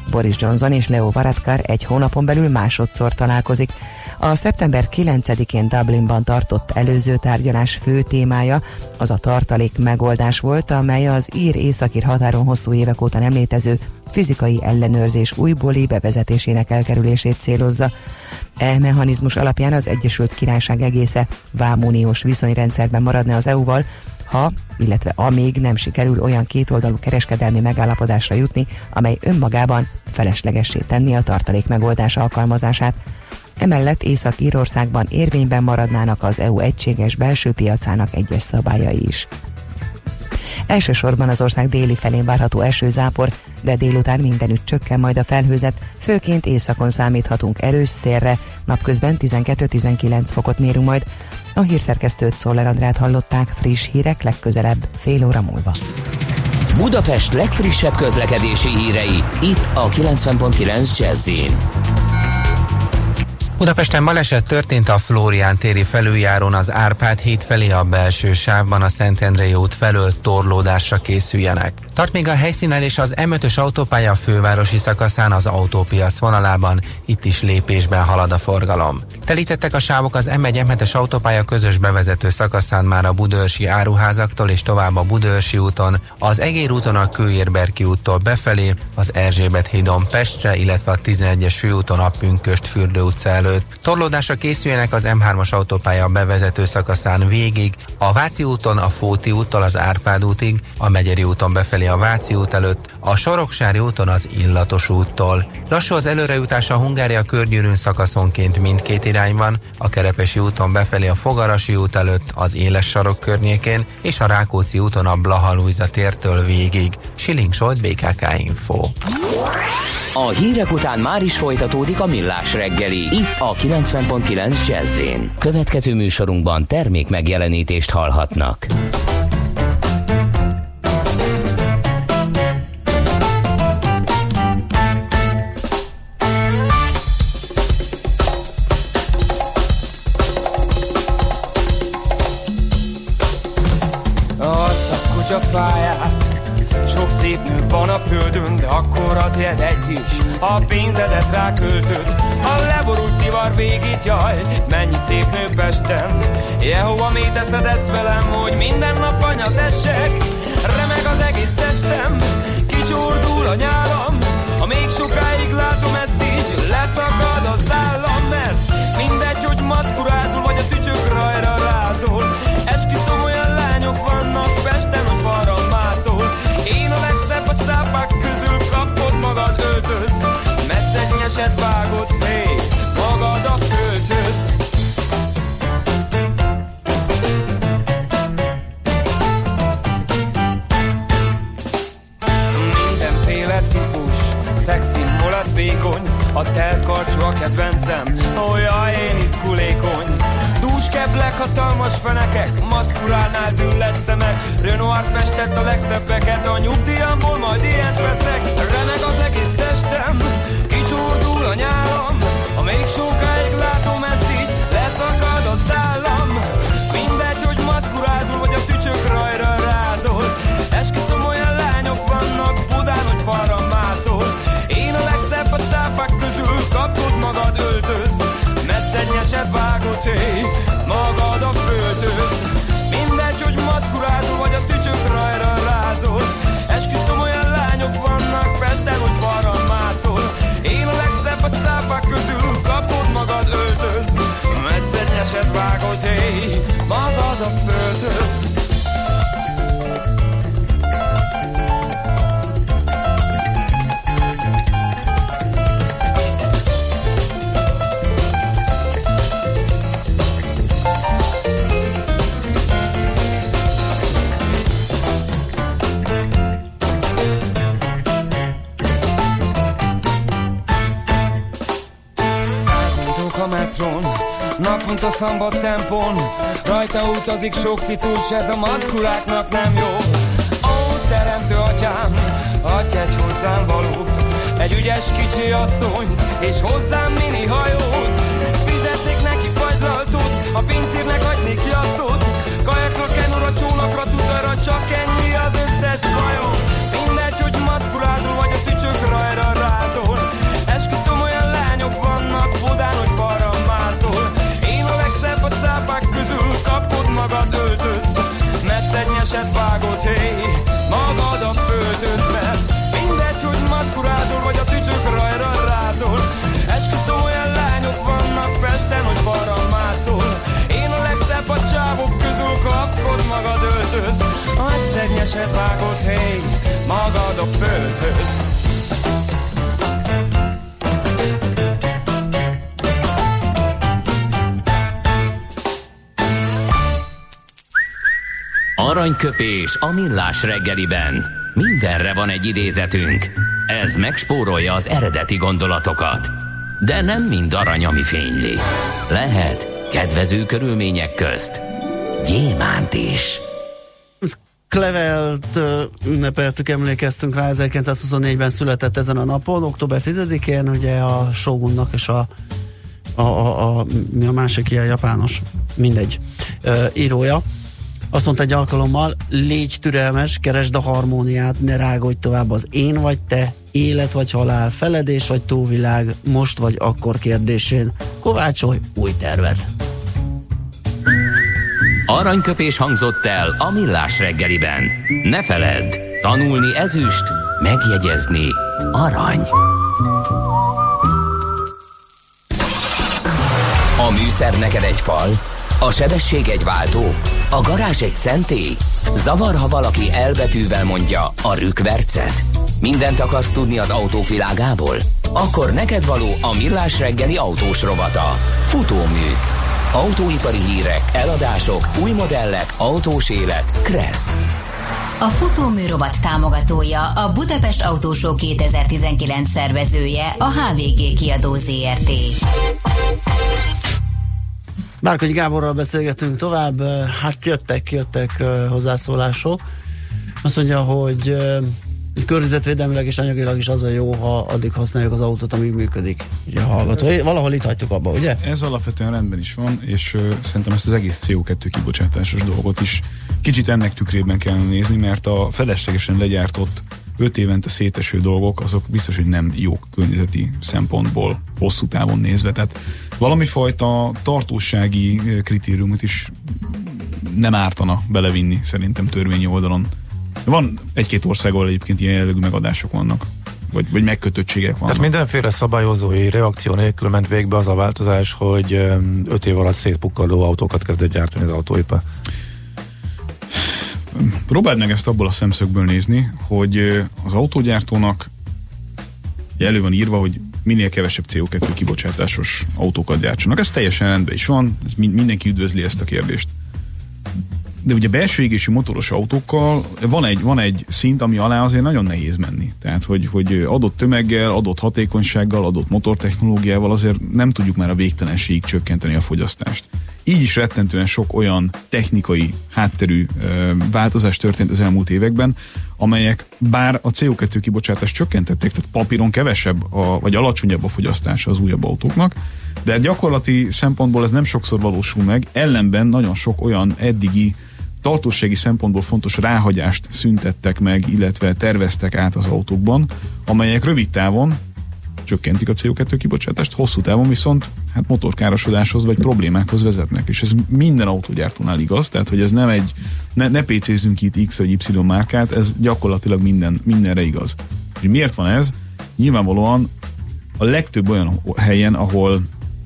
Boris Johnson és Leo Varadkar egy hónapon belül másodszor találkozik. A szeptember kilencedikén Dublinban tartott előző tárgyalás fő témája az a tartalék megoldás volt, amely az ír-északír határon hosszú évek óta nem létező fizikai ellenőrzés újbóli bevezetésének elkerülését célozza. E mechanizmus alapján az Egyesült Királyság egésze vámuniós viszonyrendszerben maradna az é u-val, ha, illetve amíg nem sikerül olyan kétoldalú kereskedelmi megállapodásra jutni, amely önmagában feleslegessé tenni a tartalék megoldás alkalmazását. Emellett Észak-Írországban érvényben maradnának az é u egységes belső piacának egyes szabályai is. Elsősorban az ország déli felén várható esőzápor, de délután mindenütt csökken majd a felhőzet, főként északon számíthatunk erős szélre, napközben tizenkettő-tizenkilenc fokot mérünk majd. A hírszerkesztőt, Szoller Andrát hallották, friss hírek legközelebb fél óra múlva. Budapest legfrissebb közlekedési hírei, itt a kilencven pont kilenc Jazz-in. Budapesten baleset történt a Flórián téri felüljárón az Árpád híd felé a belső sávban, a Szentendrei út felől torlódásra készüljenek. Tart még a helyszínen és az em ötös autópálya a fővárosi szakaszán az autópiac vonalában, itt is lépésben halad a forgalom. Telítettek a sávok az em egy em hetes autópálya közös bevezető szakaszán már a budaörsi áruházaktól és tovább a Budaörsi úton, az Egér úton a Kőérberki úttól befelé, az Erzsébet hídon Pestre, illetve a tizenegyes főúton a Pünkösd Fürdő utca előtt. Torlódásra készüljenek az em hármas autópálya bevezető szakaszán végig, a Váci úton a Fóti úttól az Árpád útig, a Megyeri úton befelé a Váci út előtt, a Soroksári úton az Illatos úttól. Lassú az előrejutás a Hungária körgyűrűn szakaszonként mindkét irányban, a Kerepesi úton befelé a Fogarasi út előtt, az Éles sarok környékén, és a Rákóczi úton a Blaha-Lujza tértől végig. Siling Zsolt, bé ká ká Info. A hírek után már is folytatódik a Millás reggeli, itt a kilencven pont kilenc Jazz-in. Következő műsorunkban termék megjelenítést hallhatnak. Sok szép nő van a földön, de akkor a tiéd egy is, a pénzedet ráköltöd. A leborult szivar végít, jaj, mennyi szép nő Pesten. Jehova, mit teszed ezt velem, hogy minden nap anyat essek? Remeg az egész testem, kicsordul a nyálam. Ha még sokáig látom ezt így, leszakad az állam. Mert mindegy, hogy maszkurázol, vagy a tücsök rajra rázol. Esküszöm, olyan lányok vannak Pesten, hogy falra mászol. Én a legszebb a cápák közül, kapod magad öltöz. Metszegnyeset vágod, hé, hey, magad a földhöz. Mindenféle típus, szexi, molat, vékony. A telt karcsú a kedvencem, ó jaj, én izgulékony. Dús keblek, hatalmas fenekek, maszkurálnál düllett szemek. Renoir festett a legszebbeket, a nyugdíjamból majd ilyet veszek. Remeg az egész testem, kicsordul a nyálam. Ha még sokáig látom ezt így, leszakad a szállam. Mindegy, hogy maszkurázol, vagy a tücsök rajra rázol. Esküszöm, olyan lányok vannak Budán, hogy falra mászol. Én a legszebb a cápák közül, kapod magad öltöz. Metszegnyeset vágod, hé, magad a földhöz. Mindegy, hogy maszkurázol, vagy a tücsök rajra rázol. Esküszöm, olyan lányok vannak Pesten, hogy falra mászol. Én a legszebb a cápák közül, kapod magad öltöz. Metszegnyeset vágod, hé, magad a földhöz. Naponta szambat tempón, rajta utazik sok cicus, ez a maszkuláknak nem jó. Ó, teremtő atyám, adj egy hozzám valót, egy ügyes kicsi asszony, és hozzám mini hajót. Fizetnék neki fagylaltot, a pincérnek hagynék jattot, kajakra, kenura, csónakra, tudarra, csak ennyi az összes bajom. Mindegy, hogy maszkurázol, vagy a tücsök rajra rázol. Szegnyeset vágott héj, magad a földhöz. Aranyköpés a millás reggeliben. Mindenre van egy idézetünk. Ez megspórolja az eredeti gondolatokat. De nem mind arany, ami fényli. Lehet kedvező körülmények közt gyémánt is. Klevelt ünnepeltük, emlékeztünk rá, ezerkilencszázhuszonnégyben született ezen a napon, október tizedikén, ugye a Shogunnak és a a, a, a, mi a másik ilyen japános, mindegy, uh, írója. Azt mondta egy alkalommal, légy türelmes, keresd a harmóniát, ne rágódj tovább, az én vagy te, élet vagy halál, feledés vagy túlvilág, most vagy akkor kérdésén. Kovácsolj új tervet. Aranyköpés hangzott el a millás reggeliben. Ne feledd, tanulni ezüst, megjegyezni arany. A műszer neked egy fal, a sebesség egy váltó, a garázs egy szentély. Zavar, ha valaki elbetűvel mondja a rükvercet. Mindent akarsz tudni az autók világából? Akkor neked való a millás reggeli autós rovata. Futómű. Autóipari hírek, eladások, új modellek, autós élet. Kressz. A Futómű rovat támogatója, a Budapest Auto Show kétezer-tizenkilenc szervezője, a há vé gé Kiadó zé er té. Márkony Gáborral beszélgetünk tovább, hát jöttek, jöttek hozzászólások. Azt mondja, hogy környezetvédelmileg és anyagilag is az a jó, ha addig használjuk az autót, amíg működik. Ugye a hallgató. Valahol itt hagytuk abba, ugye? Ez alapvetően rendben is van, és uh, szerintem ezt az egész cé o kettő kibocsátásos dolgot is kicsit ennek tükrében kellene nézni, mert a feleslegesen legyártott öt évente széteső dolgok, azok biztos, hogy nem jók környezeti szempontból hosszú távon nézve. Tehát valami fajta tartósági kritériumot is nem ártana belevinni szerintem törvényi oldalon. Van egy-két országból egyébként ilyen jellegű megadások vannak, vagy, vagy megkötöttségek vannak. Tehát mindenféle szabályozói reakció nélkül ment végbe az a változás, hogy öt év alatt szétpukkadó autókat kezdett gyártani az autóipar. Próbáld meg ezt abból a szemszögből nézni, hogy az autógyártónak elő van írva, hogy minél kevesebb cé o kettő kibocsátásos autókat gyártsanak. Ez teljesen rendben is van, ez mindenki üdvözli ezt a kérdést. De ugye belső égésű motoros autókkal van egy, van egy szint, ami alá azért nagyon nehéz menni. Tehát, hogy, hogy adott tömeggel, adott hatékonysággal, adott motortechnológiával azért nem tudjuk már a végtelenségig csökkenteni a fogyasztást. Így is rettentően sok olyan technikai hátterű ö, változás történt az elmúlt években, amelyek bár a cé o kettő kibocsátást csökkentették, tehát papíron kevesebb, a, vagy alacsonyabb a fogyasztása az újabb autóknak, de gyakorlati szempontból ez nem sokszor valósul meg, ellenben nagyon sok olyan eddigi tartósági szempontból fontos ráhagyást szüntettek meg, illetve terveztek át az autókban, amelyek rövid távon csökkentik a cé o kettő kibocsátást, hosszú távon viszont hát motorkárosodáshoz vagy problémákhoz vezetnek, és ez minden autógyártónál igaz, tehát hogy ez nem egy, ne, ne pécézzünk itt X vagy Y márkát, ez gyakorlatilag minden, mindenre igaz. És miért van ez? Nyilvánvalóan a legtöbb olyan helyen, ahol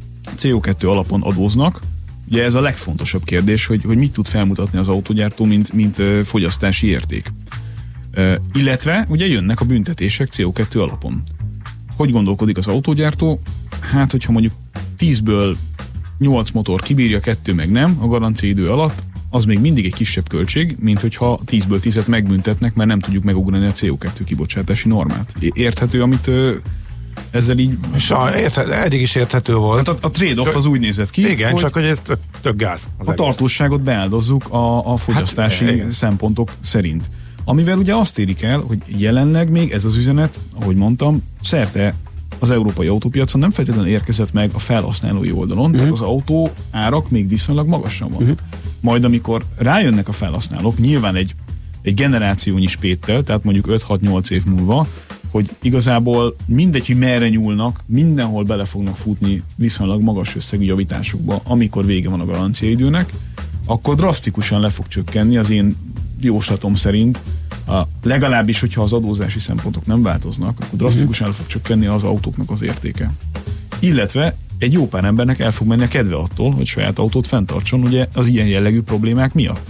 cé o kettő alapon adóznak, ugye ez a legfontosabb kérdés, hogy, hogy mit tud felmutatni az autógyártó, mint, mint uh, fogyasztási érték. Uh, illetve ugye jönnek a büntetések cé o kettő alapon. Hogy gondolkodik az autógyártó? Hát, hogyha mondjuk tízből nyolc motor kibírja, kettő meg nem a garancia idő alatt, az még mindig egy kisebb költség, mint hogyha tízből tízet megbüntetnek, mert nem tudjuk megugrani a cé o kettő kibocsátási normát. Érthető, amit uh, ezzel így... Érthető, eddig is érthető volt. Hát a, a trade-off az úgy nézett ki, igen, hogy csak hogy ez tök, tök gáz. A tartóságot beáldozzuk a, a fogyasztási hát, szempontok szerint. Amivel ugye azt érik el, hogy jelenleg még ez az üzenet, ahogy mondtam, szerte az európai autópiacon nem feltétlenül érkezett meg a felhasználói oldalon, uh-huh. tehát az autó árak még viszonylag magasan van. Uh-huh. Majd amikor rájönnek a felhasználók, nyilván egy, egy generációnyi spéttel, tehát mondjuk öt-hat-nyolc év múlva, hogy igazából mindegy, hogy merre nyúlnak, mindenhol bele fognak futni viszonylag magas összegű javításokba, amikor vége van a garanciaidőnek, akkor drasztikusan le fog csökkenni az én jóslatom szerint, a, legalábbis, hogyha az adózási szempontok nem változnak, akkor drasztikusan le fog csökkenni az autóknak az értéke. Illetve egy jó pár embernek el fog menni a kedve attól, hogy saját autót fenntartson, ugye az ilyen jellegű problémák miatt.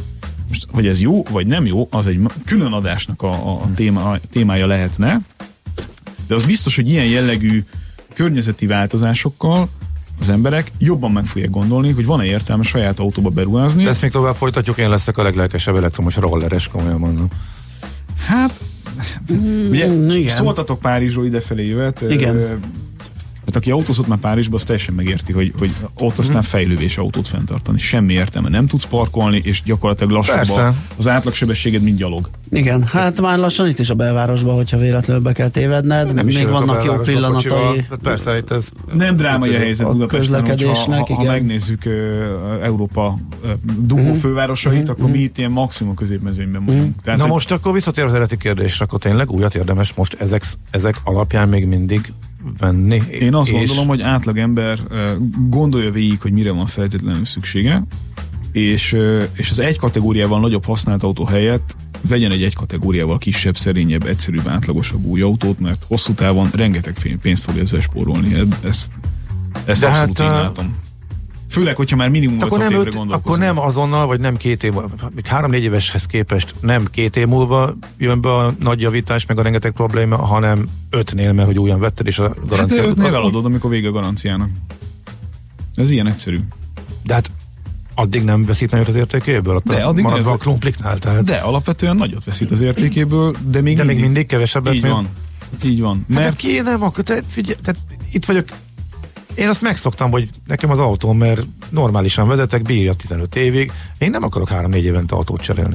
Most, hogy ez jó, vagy nem jó, az egy külön adásnak a, a téma, a témája lehetne, de az biztos, hogy ilyen jellegű környezeti változásokkal az emberek jobban meg fogják gondolni, hogy van-e értelme saját autóba beruházni. De ezt még tovább folytatjuk, én leszek a leglelkesebb elektromos rolleres, komolyan mondom. Hát, mm, ugye, igen. szóltatok Párizsról idefelé jövet. Igen. Hát aki autózott már Párizsba, az teljesen megérti, hogy, hogy ott aztán fejlődés autót fenntartani. Semmi értelme. Nem tudsz parkolni, és gyakorlatilag lassabb az átlagsebességed, mint gyalog. Igen, hát már lassan itt is a belvárosban, hogyha véletlenül be kell tévedned, nem még vannak jó pillanatai. Persze, itt ez nem drámai a helyzet Budapesten, hogyha, ha, ha megnézzük uh, Európa uh, dugó uh-huh. fővárosait, uh-huh. akkor mi itt ilyen maximum középmezőnyben vagyunk. Uh-huh. Tehát, Na hogy... most akkor visszatér az eredeti kérdésre, akkor tényleg újat érdemes most ezek, ezek alapján még mindig venni. Én azt és... gondolom, hogy átlagember uh, gondolja végig, hogy mire van feltétlenül szüksége, és, uh, és az egy kategóriával nagyobb használt autó helyett vegyen egy egy kategóriával kisebb, szerényebb, egyszerűbb, átlagosabb új autót, mert hosszú távon rengeteg pénzt fog ezzel spórolni. Ezt, ezt De abszolút hát, én látom. Főleg, hogyha már minimum öt évre gondolkozunk. Akkor nem azonnal, vagy nem két év, még három-négy éveshez képest nem két év múlva jön be a nagy javítás, meg a rengeteg probléma, hanem ötnél, mert hogy újan vetted, és a garancia... Hát ötnél eladod, amikor vége a garanciának. Ez ilyen egyszerű. De hát addig nem veszít nagyot az értékéből? De addig maradva a krumpliknál, tehát... De alapvetően nagyot veszít az értékéből, de még, de mindig, még mindig kevesebbet. Így van. Így van. Hát mert... ki nem, akkor te, figyelj, tehát itt vagyok. Én azt megszoktam, hogy nekem az autóm, mert normálisan vezetek, bírja tizenöt évig, én nem akarok három-négy évente autót cserélni.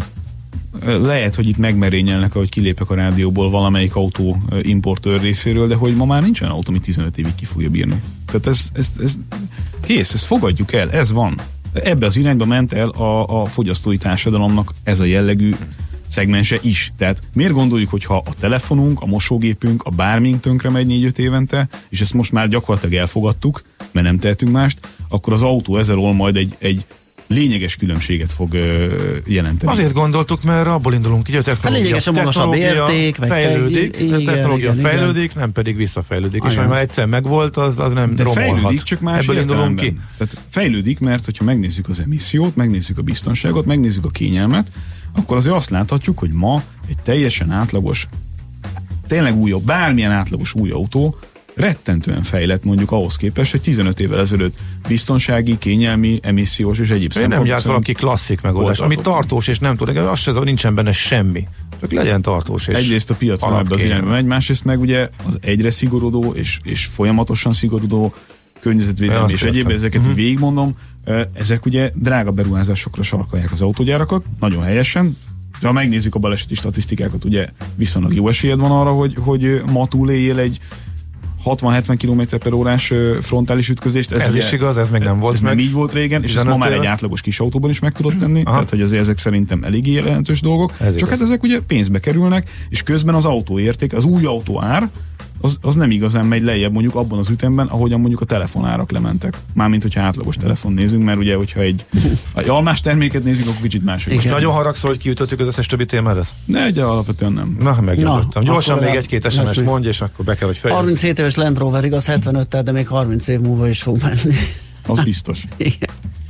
Lehet, hogy itt megmerényelnek, ahogy kilépek a rádióból valamelyik autó importőr részéről, de hogy ma már nincs olyan autó, ami tizenöt évig ki fogja bírni. Tehát ez, ez, ez kész, ezt fogadjuk el, ez van. Ebbe az irányba ment el a, a fogyasztói társadalomnak ez a jellegű szegmense is. Tehát miért gondoljuk, hogy ha a telefonunk, a mosógépünk, a bármink tönkre megy négy-öt évente, és ezt most már gyakorlatilag elfogadtuk, mert nem tehetünk mást, akkor az autó ezzel majd egy, egy lényeges különbséget fog ö, jelenteni. Azért gondoltuk, mert abból indulunk ki, hogy a technológia, a technológia érték, fejlődik, igen, a technológia igen, fejlődik, igen. nem pedig visszafejlődik. És ha már egyszer megvolt, az, az nem De romolhat. fejlődik, csak más Ebből indulunk ki. Tehát fejlődik, mert hogyha megnézzük az emissziót, megnézzük a biztonságot, megnézzük a kényelmet, akkor azért azt láthatjuk, hogy ma egy teljesen átlagos, tényleg új, bármilyen átlagos új autó rettentően fejlett mondjuk ahhoz képest, hogy tizenöt évvel ezelőtt biztonsági, kényelmi, emissziós és egyéb szempontok. Nem gyárt valaki klasszik megoldás, ami tartós és nem tud, az se, nincsen benne semmi. Csak legyen tartós és egyrészt a piacon ebbe az irányba megy, másrészt meg ugye az egyre szigorodó és, és folyamatosan szigorodó környezetvédelmi és egyéb, ezeket uh-huh. végigmondom, ezek ugye drága beruházásokra sarkalják az autógyárakat, nagyon helyesen. Ha megnézzük a baleseti statisztikákat, ugye viszonylag jó esélyed van arra, hogy, hogy ma túléljél egy hatvan-hetven kilométer per órás frontális ütközést. Ez, ez is igaz, ez még nem volt ez meg. nem így volt régen, és ezt ma már egy átlagos kis autóban is meg tudod tenni, aha. Tehát hogy azért ezek szerintem eléggé jelentős dolgok. Ez Csak igaz. Hát ezek ugye pénzbe kerülnek, és közben az autó érték, az új autó ár, az, az nem igazán megy lejjebb mondjuk abban az ütemben, ahogyan mondjuk a telefonárak lementek. Mármint, hogyha átlagos telefon nézünk, mert ugye, hogyha egy, egy almás terméket nézzük, akkor kicsit másik. Most nagyon haragszol, hogy kiütöttük az összes többi témádat? Ne, egy alapvetően nem. Na, megjelöltem. Gyorsan még egy-két es em es mondj, és akkor be kell, hogy fejlődj. harminchét éves Land Rover, igaz, hetvenöttel, de még harminc év múlva is fog menni. Az biztos. Igen.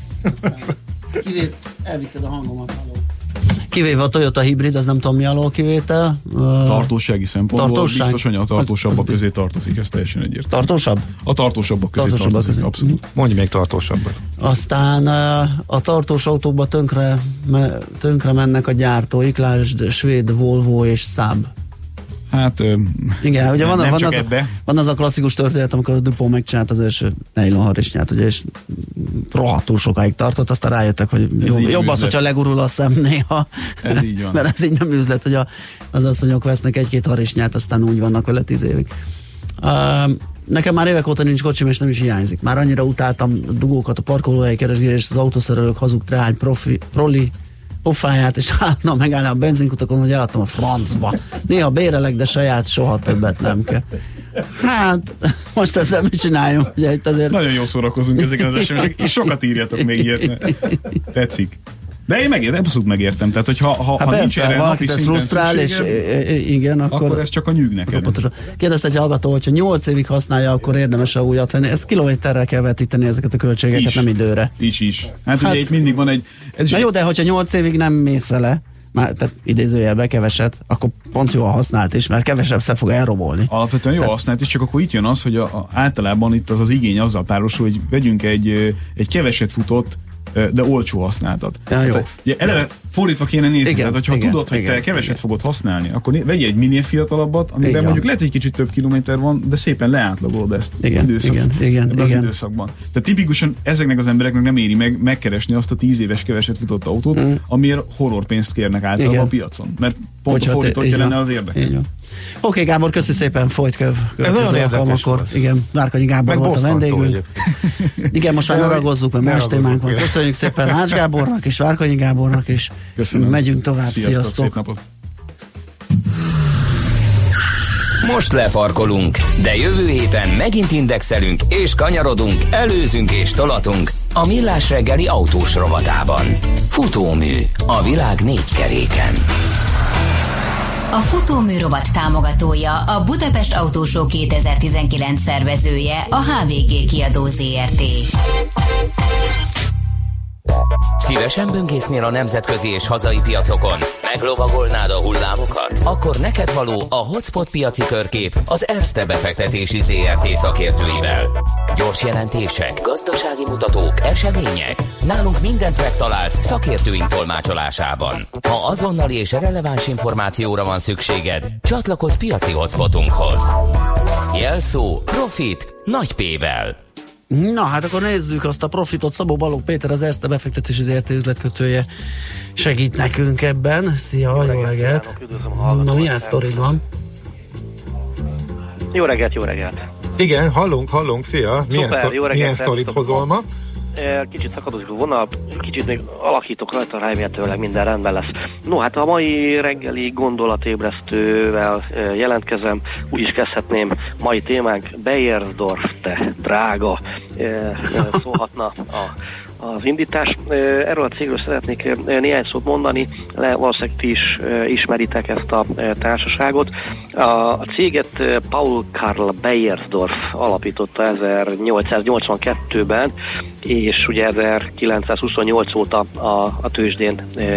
Kivéve, elvitted a hangomat, halló. Kivéve a Toyota hibrid, ez nem tudom mi alól kivétel. Tartósági szempontból Tartóság? biztos, hogy a tartósabbak közé tartozik, ez teljesen egyértelmű. Tartósabb? A tartósabbak közé tartósabbak tartozik, közé. Abszolút. Mondj még tartósabbat. Aztán a tartós autókba tönkre, tönkre mennek a gyártóik, lásd, svéd, Volvo és Saab. Hát, igen, ugye van, nem van, csak az ebbe. A, van az a klasszikus történet, amikor a DuPont megcsinált az első nejlonharisnyát, ugye, és rohadtul sokáig tartott, aztán rájöttek, hogy jobb, jobb az, hogyha legurul a szem néha. Ez így van. Mert ez így nem üzlet, hogy a, az asszonyok vesznek egy-két harisnyát, aztán úgy vannak vele tíz évig. Uh, nekem már évek óta nincs kocsim, és nem is hiányzik. Már annyira utáltam dugókat, a parkolóhelyi keresgélést, az autószerelők hazug trehány profi, proli pofáját, és állna megállni a benzinkutakon, hogy eladtam a francba. Néha bérelek, de saját soha többet nem kell. Hát, most ezzel mit csináljunk? Ugye, itt azért... Nagyon jól szórakozunk ezeken az események, és sokat írjatok még ilyet. Tetszik. De én megértem, abszolút megértem. Tehát, hogy ha, ha, hát ha persze, nincs erre napi szinten frusztrál, és igen, akkor, akkor ez csak a nyűg neked. Kérdezte egy hallgató, hogyha nyolc évig használja, akkor érdemes a újat venni. Ezt kilométerrel kell vetíteni ezeket a költségeket, is, nem időre. Is, is. Hát, hát ugye itt mindig van egy... Ez na is jó, de hogyha nyolc évig nem mész vele, már, tehát idézőjelben keveset, akkor pont jól használt is, mert kevesebb szer fog elromolni. Alapvetően jól használt, és csak akkor itt jön az, hogy a, a, általában itt az az igény azzal párosul, hogy vegyünk egy, egy keveset futott, de olcsó használtat. Ja, jó. Tehát, ugye, eleve fordítva kéne nézni, igen, tehát hogyha igen, tudod, hogy igen, te keveset igen. fogod használni, akkor vegyél egy minél fiatalabbat, amiben igen. mondjuk lehet egy kicsit több kilométer van, de szépen leátlagolod ezt igen, időszak, igen, igen, az igen. időszakban. Tehát tipikusan ezeknek az embereknek nem éri meg megkeresni azt a tíz éves keveset futott autót, mm. amiért horrorpénzt kérnek általában igen. a piacon. Mert pont hogyha a fordítottja lenne az érdekes. Oké, okay, Gábor, köszi szépen, folyt köv. Következő alkalmakkor. Igen, Várkonyi Gábor volt a vendégünk. Igen, most már ne ragozzuk, mert más témánk van. Köszönjük szépen Ács Gábornak és Várkonyi Gábornak, és köszönöm. Megyünk tovább. Sziasztok, sziasztok. Szép napot. Most lefarkolunk, de jövő héten megint indexelünk és kanyarodunk, előzünk és tolatunk a Millás reggeli autós rovatában. Futómű a világ négy keréken. A Futómű rovat támogatója, a Budapest Auto Show kétezer-tizenkilenc szervezője, a há vé gé Kiadó Zrt. Szívesen böngésznél a nemzetközi és hazai piacokon? Meglovagolnád a hullámokat? Akkor neked való a Hotspot piaci körkép az Erste befektetési zé er té szakértőivel. Gyors jelentések, gazdasági mutatók, események. Nálunk mindent megtalálsz szakértőink tolmácsolásában. Ha azonnali és releváns információra van szükséged, csatlakozz piaci hotspotunkhoz. Jelszó Profit nagy P-vel. Na, hát akkor nézzük azt a profitot. Szabó Balogh Péter, az Erste befektetési zé er té üzletkötője segít nekünk ebben. Szia, jó, jó reggelt! Na, milyen sztorid van? Jó reggelt, jó reggelt! Igen, hallunk, hallunk, szia! Milyen, Szuper, sztor- reggelt, milyen sztorit hozol ma? Kicsit szakadozik a vonal, kicsit még alakítok rajta, remélhetőleg minden rendben lesz. No, hát a mai reggeli gondolatébresztővel jelentkezem, úgy is kezdhetném mai témánk, Beiersdorf, te drága, szólhatna a az indítás. Erről a cégről szeretnék néhány szót mondani, le, valószínűleg ti is ismeritek ezt a társaságot. A, a céget Paul Karl Beiersdorf alapította ezernyolcszáznyolcvankettőben, és ugye ezerkilencszázhuszonnyolc óta a, a tőzsdén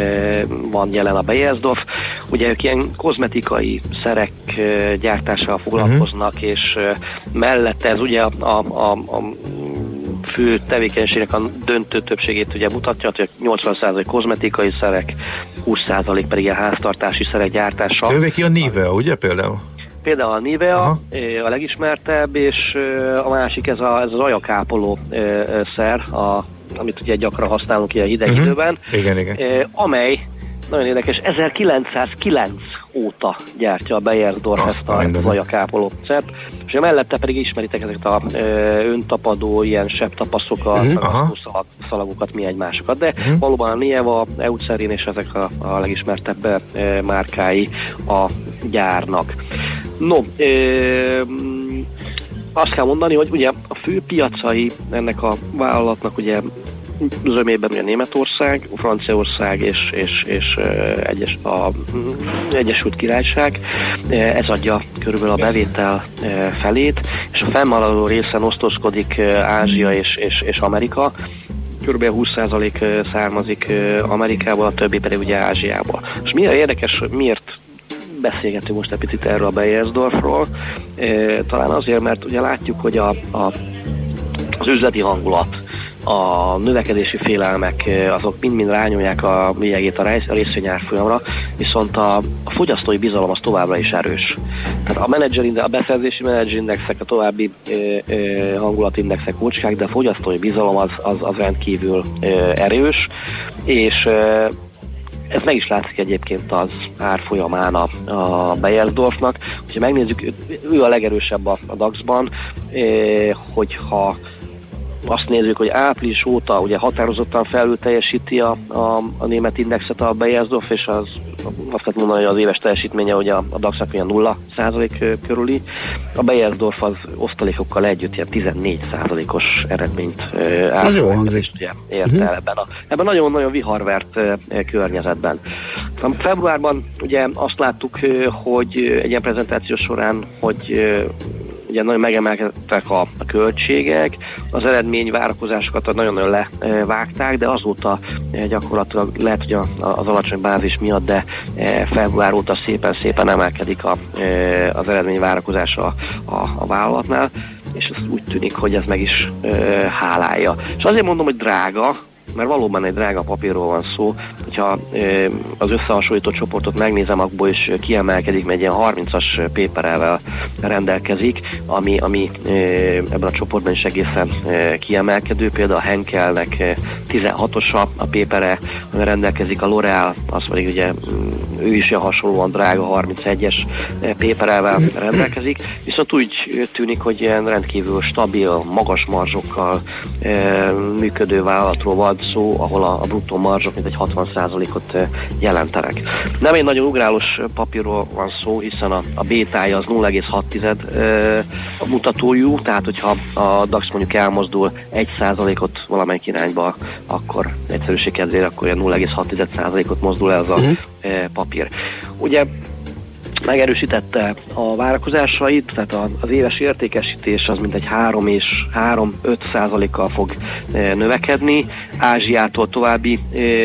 van jelen a Beiersdorf. Ugye ők ilyen kozmetikai szerek gyártással foglalkoznak, uh-huh. és mellette ez ugye a, a, a, a fő tevékenységnek a döntő többségét ugye mutatja, hogy nyolcvan százalék kozmetikai szerek, húsz százalék pedig a háztartási szerek gyártása. Ővéki a Nivea, ugye például? Például a Nivea Aha. a legismertebb, és a másik ez, a, ez az ajakápoló szer, a, amit ugye gyakran használunk ilyen hideg uh-huh. időben, igen, igen. amely nagyon érdekes, ezerkilencszázkilenc óta gyártja a Beiersdorf ezt a ajakápoló szert, és mellette pedig ismeritek ezeket a ö, öntapadó, ilyen sebtapaszokat, uh-huh. szalag, szalagokat, mi egymásokat, de uh-huh. valóban a Nivea, Eucerin és ezek a, a legismertebb ö, márkái a gyárnak. No, ö, azt kell mondani, hogy ugye a fő piacai ennek a vállalatnak ugye zömében ugye Németország, Franciaország és, és, és uh, egyes, a uh, Egyesült Királyság. Uh, ez adja körülbelül a bevétel uh, felét, és a fennmaradó részen osztozkodik uh, Ázsia és, és, és Amerika. Körülbelül húsz százalék uh, származik uh, Amerikából, a többi pedig ugye Ázsiából. És mi a érdekes, miért beszélgetünk most egy picit erről a Beiersdorfról? Uh, talán azért, mert ugye látjuk, hogy a, a, az üzleti hangulat, a növekedési félelmek, azok mind-mind rányolják a bélyegét a részvényárfolyamra, viszont a, a fogyasztói bizalom az továbbra is erős. Tehát a, menedzser, a beszerzési menedzserindexek, a további ö, ö, hangulatindexek kulcskák, de a fogyasztói bizalom az, az, az rendkívül ö, erős, és ö, ez meg is látszik egyébként az árfolyamán a, a Beiersdorfnak. Ha megnézzük, ő a legerősebb a, a dakszban, ö, hogyha azt nézzük, hogy április óta ugye határozottan felül teljesíti a, a, a német indexet a Beiersdorf, és az azt lehet mondani, hogy az éves teljesítménye ugye a, a DAX-nak olyan nulla százalék körüli. A Beiersdorf az osztalékokkal együtt ilyen tizennégy százalékos eredményt áll. Az jó hangzik. Ért uh-huh. el ebben a ebben nagyon-nagyon viharvert környezetben. A februárban ugye azt láttuk, hogy egy ilyen prezentáció során, hogy ugye nagyon megemelkedtek a, a költségek, az eredmény várakozásokat nagyon-nagyon levágták, de azóta gyakorlatilag lehet, hogy a, az alacsony bázis miatt, de február óta szépen-szépen emelkedik a, az eredmény várakozása a, a vállalatnál, és ez úgy tűnik, hogy ez meg is hálálja. És azért mondom, hogy drága, mert valóban egy drága papírról van szó, hogyha e, az összehasonlító csoportot megnézem, abból is kiemelkedik, mert egy ilyen harmincas péperelvel rendelkezik, ami, ami e, ebben a csoportban is egészen e, kiemelkedő, például a Henkelnek e, tizenhatos a pépere rendelkezik, a L'Oréal, az pedig ugye ő is ilyen hasonlóan drága harmincegyes péperelvel rendelkezik, viszont úgy tűnik, hogy ilyen rendkívül stabil, magas marzsokkal e, működő vállalatról van szó, ahol a, a bruttó marzsok mint egy hatvan százalékot jelentenek. Nem egy nagyon ugrálós papírról van szó, hiszen a, a bétája az nulla egész hat e, mutatójú, tehát hogyha a DAX mondjuk elmozdul egy százalékot valamelyik irányba, akkor egyszerűség kedvére akkor ilyen nulla egész hat százalékot mozdul el az a e, papír. Ugye megerősítette a várakozásait, tehát az éves értékesítés az mintegy három és három-öt százalékkal fog növekedni. Ázsiától további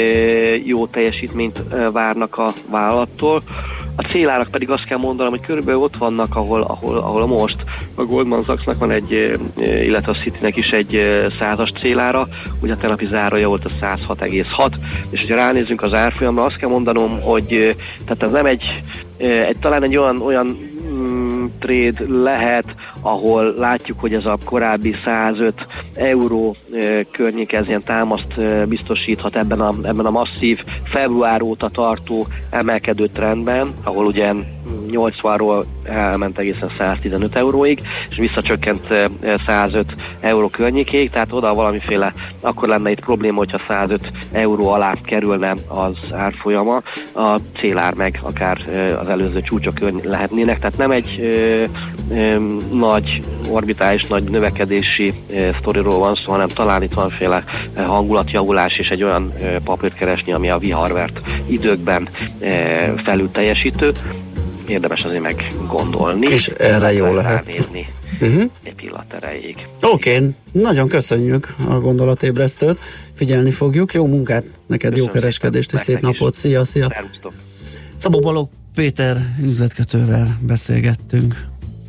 jó teljesítményt várnak a vállalattól. A célárak pedig azt kell mondanom, hogy körülbelül ott vannak, ahol, ahol, ahol most a Goldman Sachsnak van egy, illetve a Citynek is egy százas célára, ugye a tegnapi zárója volt a száz hat egész hat, és hogyha ránézzünk az árfolyamra, azt kell mondanom, hogy tehát ez nem egy, egy talán egy olyan, olyan mm, trade lehet, ahol látjuk, hogy ez a korábbi százöt euró e, környék ez ilyen támaszt e, biztosíthat ebben a, ebben a masszív február óta tartó emelkedő trendben, ahol ugye nyolcvanról elment egészen száztizenöt euróig, és visszacsökkent e, százöt euró környékéig, tehát oda valamiféle, akkor lenne itt probléma, hogyha százöt euró alá kerülne az árfolyama, a célár meg akár e, az előző csúcsok lehetnének, tehát nem egy e, e, nagy orbitális, nagy növekedési e, sztoriról van szó, hanem talán itt valamiféle e, hangulatjavulás és egy olyan e, papírt keresni, ami a viharvert időkben e, felül teljesítő. Érdemes azért meggondolni. És erre jó lehet. Nézni uh-huh. egy pillanat erejéig. Oké, okay. Nagyon köszönjük a gondolatébresztőt. Figyelni fogjuk. Jó munkát neked, Köszönöm, jó kereskedést és szép napot. Szia, szia. Szervusztok. Szabó Balogh Péter üzletkötővel beszélgettünk.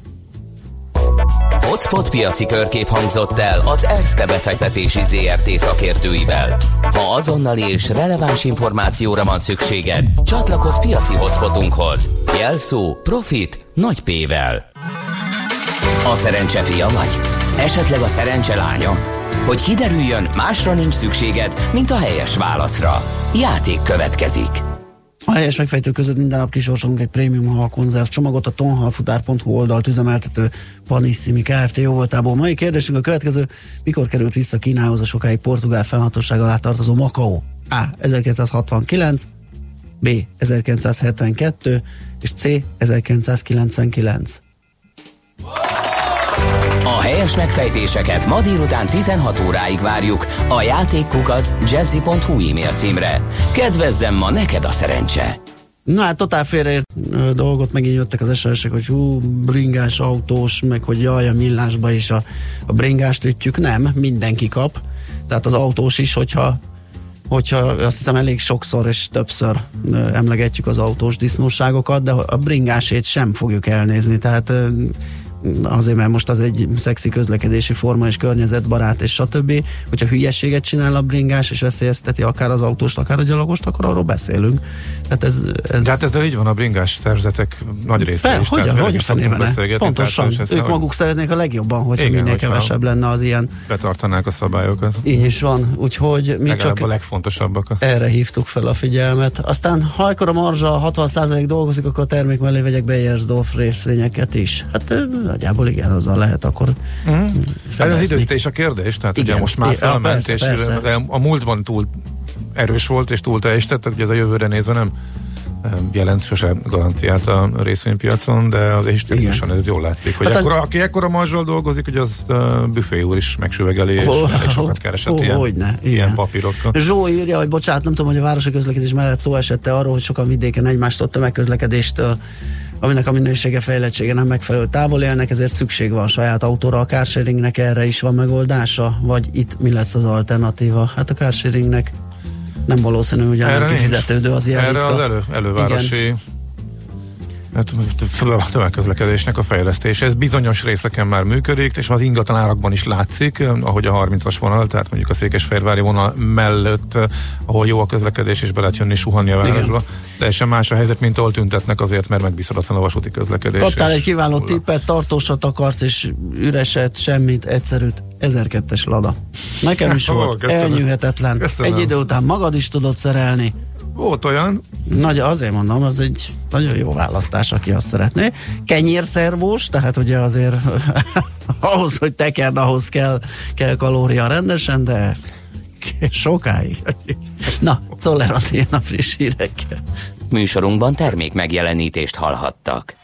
Hotspot piaci körkép hangzott el az Erste befektetési zé er té szakértőivel. Ha azonnali és releváns információra van szükséged, csatlakozz piaci hotspotunkhoz. Jelszó Profit nagy P-vel. A szerencse fia vagy? Esetleg a szerencse lánya? Hogy kiderüljön, másra nincs szükséged, mint a helyes válaszra. Játék következik. A helyes megfejtő között minden nap kisorsolunk egy prémium hal konzerv csomagot, a tonhalfutár pont hu oldalt üzemeltető Panissimi Kft. Jó voltából. Mai kérdésünk a következő: mikor került vissza Kínához a sokáig portugál fennhatóság alá tartozó Macao? A. ezerkilencszázhatvankilenc, B. ezerkilencszázhetvenkettő, és C. ezerkilencszázkilencvenkilenc. A helyes megfejtéseket ma délután tizenhat óráig várjuk a játékkukac jazzy pont hu e-mail címre. Kedvezzem ma neked a szerencse! Na hát totál félreért dolgot, megint jöttek az es em es-ek, hogy hú, bringás autós, meg hogy jaj, a millásba is a, a bringást ütjük. Nem, mindenki kap. Tehát az autós is, hogyha hogyha azt hiszem elég sokszor és többször emlegetjük az autós disznóságokat, de a bringásét sem fogjuk elnézni. Tehát azért, mert most az egy szexi közlekedési forma és környezetbarát és stb. Hogyha hülyességet csinál a bringás és veszélyezteti akár az autóst, akár a gyalogost, akkor arról beszélünk. Tehát ez, ez... De hát ez így van, a bringás szervezetek nagy része Fe, is. Hogyan, hogy a fenében? Pontosan. Tehát, ők maguk szeretnék a legjobban, hogyha igen, minél kevesebb lenne az ilyen. Betartanák a szabályokat. Így is van. Úgyhogy mi csak a legfontosabbakat. Erre hívtuk fel a figyelmet. Aztán, ha akkor a marzsa hatvan százalék dolgozik, akkor a termék mellé vegyek Beiersdorf részvényeket is. Hát nagyjából igen, azzal lehet akkor mm. Ez az időzítés a kérdés, tehát igen, ugye most már felment, és a múltban túl erős volt, és túl teljesített, ugye ez a jövőre nézve nem jelent sose garanciát a részvénypiacon, de azért stilisan ez jól látszik, hogy hát ekkora, a... aki ekkora marzsal dolgozik, hogy az uh, Büfé úr is megsüvegeli, és oh, elég sokat keresett oh, ilyen, hogyne, ilyen papírokkal. Zsó írja, hogy bocsánat, nem tudom, hogy a városi közlekedés mellett szó esette arról, hogy sokan vidéken egymástól tömegközlekedéstől, aminek a minősége, fejlettsége nem megfelelő, távol élnek, ezért szükség van saját autóra. A carsharingnek erre is van megoldása? Vagy itt mi lesz az alternatíva? Hát a carsharingnek nem valószínű, hogy nem kifizetődő az ilyen Erre ritka. az elő, elővárosi igen. Hát a tömegközlekedésnek a fejlesztése. Ez bizonyos részeken már működik, és az ingatlan árakban is látszik, ahogy a harmincas vonal, tehát mondjuk a székesfehérvári vonal mellett, ahol jó a közlekedés, és be lehet jönni suhanni a városba. Teljesen más a helyzet, mint ahol tüntetnek azért, mert megbízhatatlan a vasúti közlekedés. Kaptál egy kiváló hulla. tippet, tartósat akarsz, és üreset, semmit, egyszerűt, ezerkettes Lada. Nekem is volt, oh, elnyűhetetlen. Köszönöm. Egy idő után magad is tudod szerelni. Volt olyan. Nagy, azért mondom, az egy nagyon jó választás, aki azt szeretné. Kenyérszervós, tehát ugye azért ahhoz, hogy tekerd, ahhoz kell, kell kalória rendesen, de sokáig. Na, Czoller Attila a friss hírekkel. Műsorunkban termék megjelenítést hallhattak.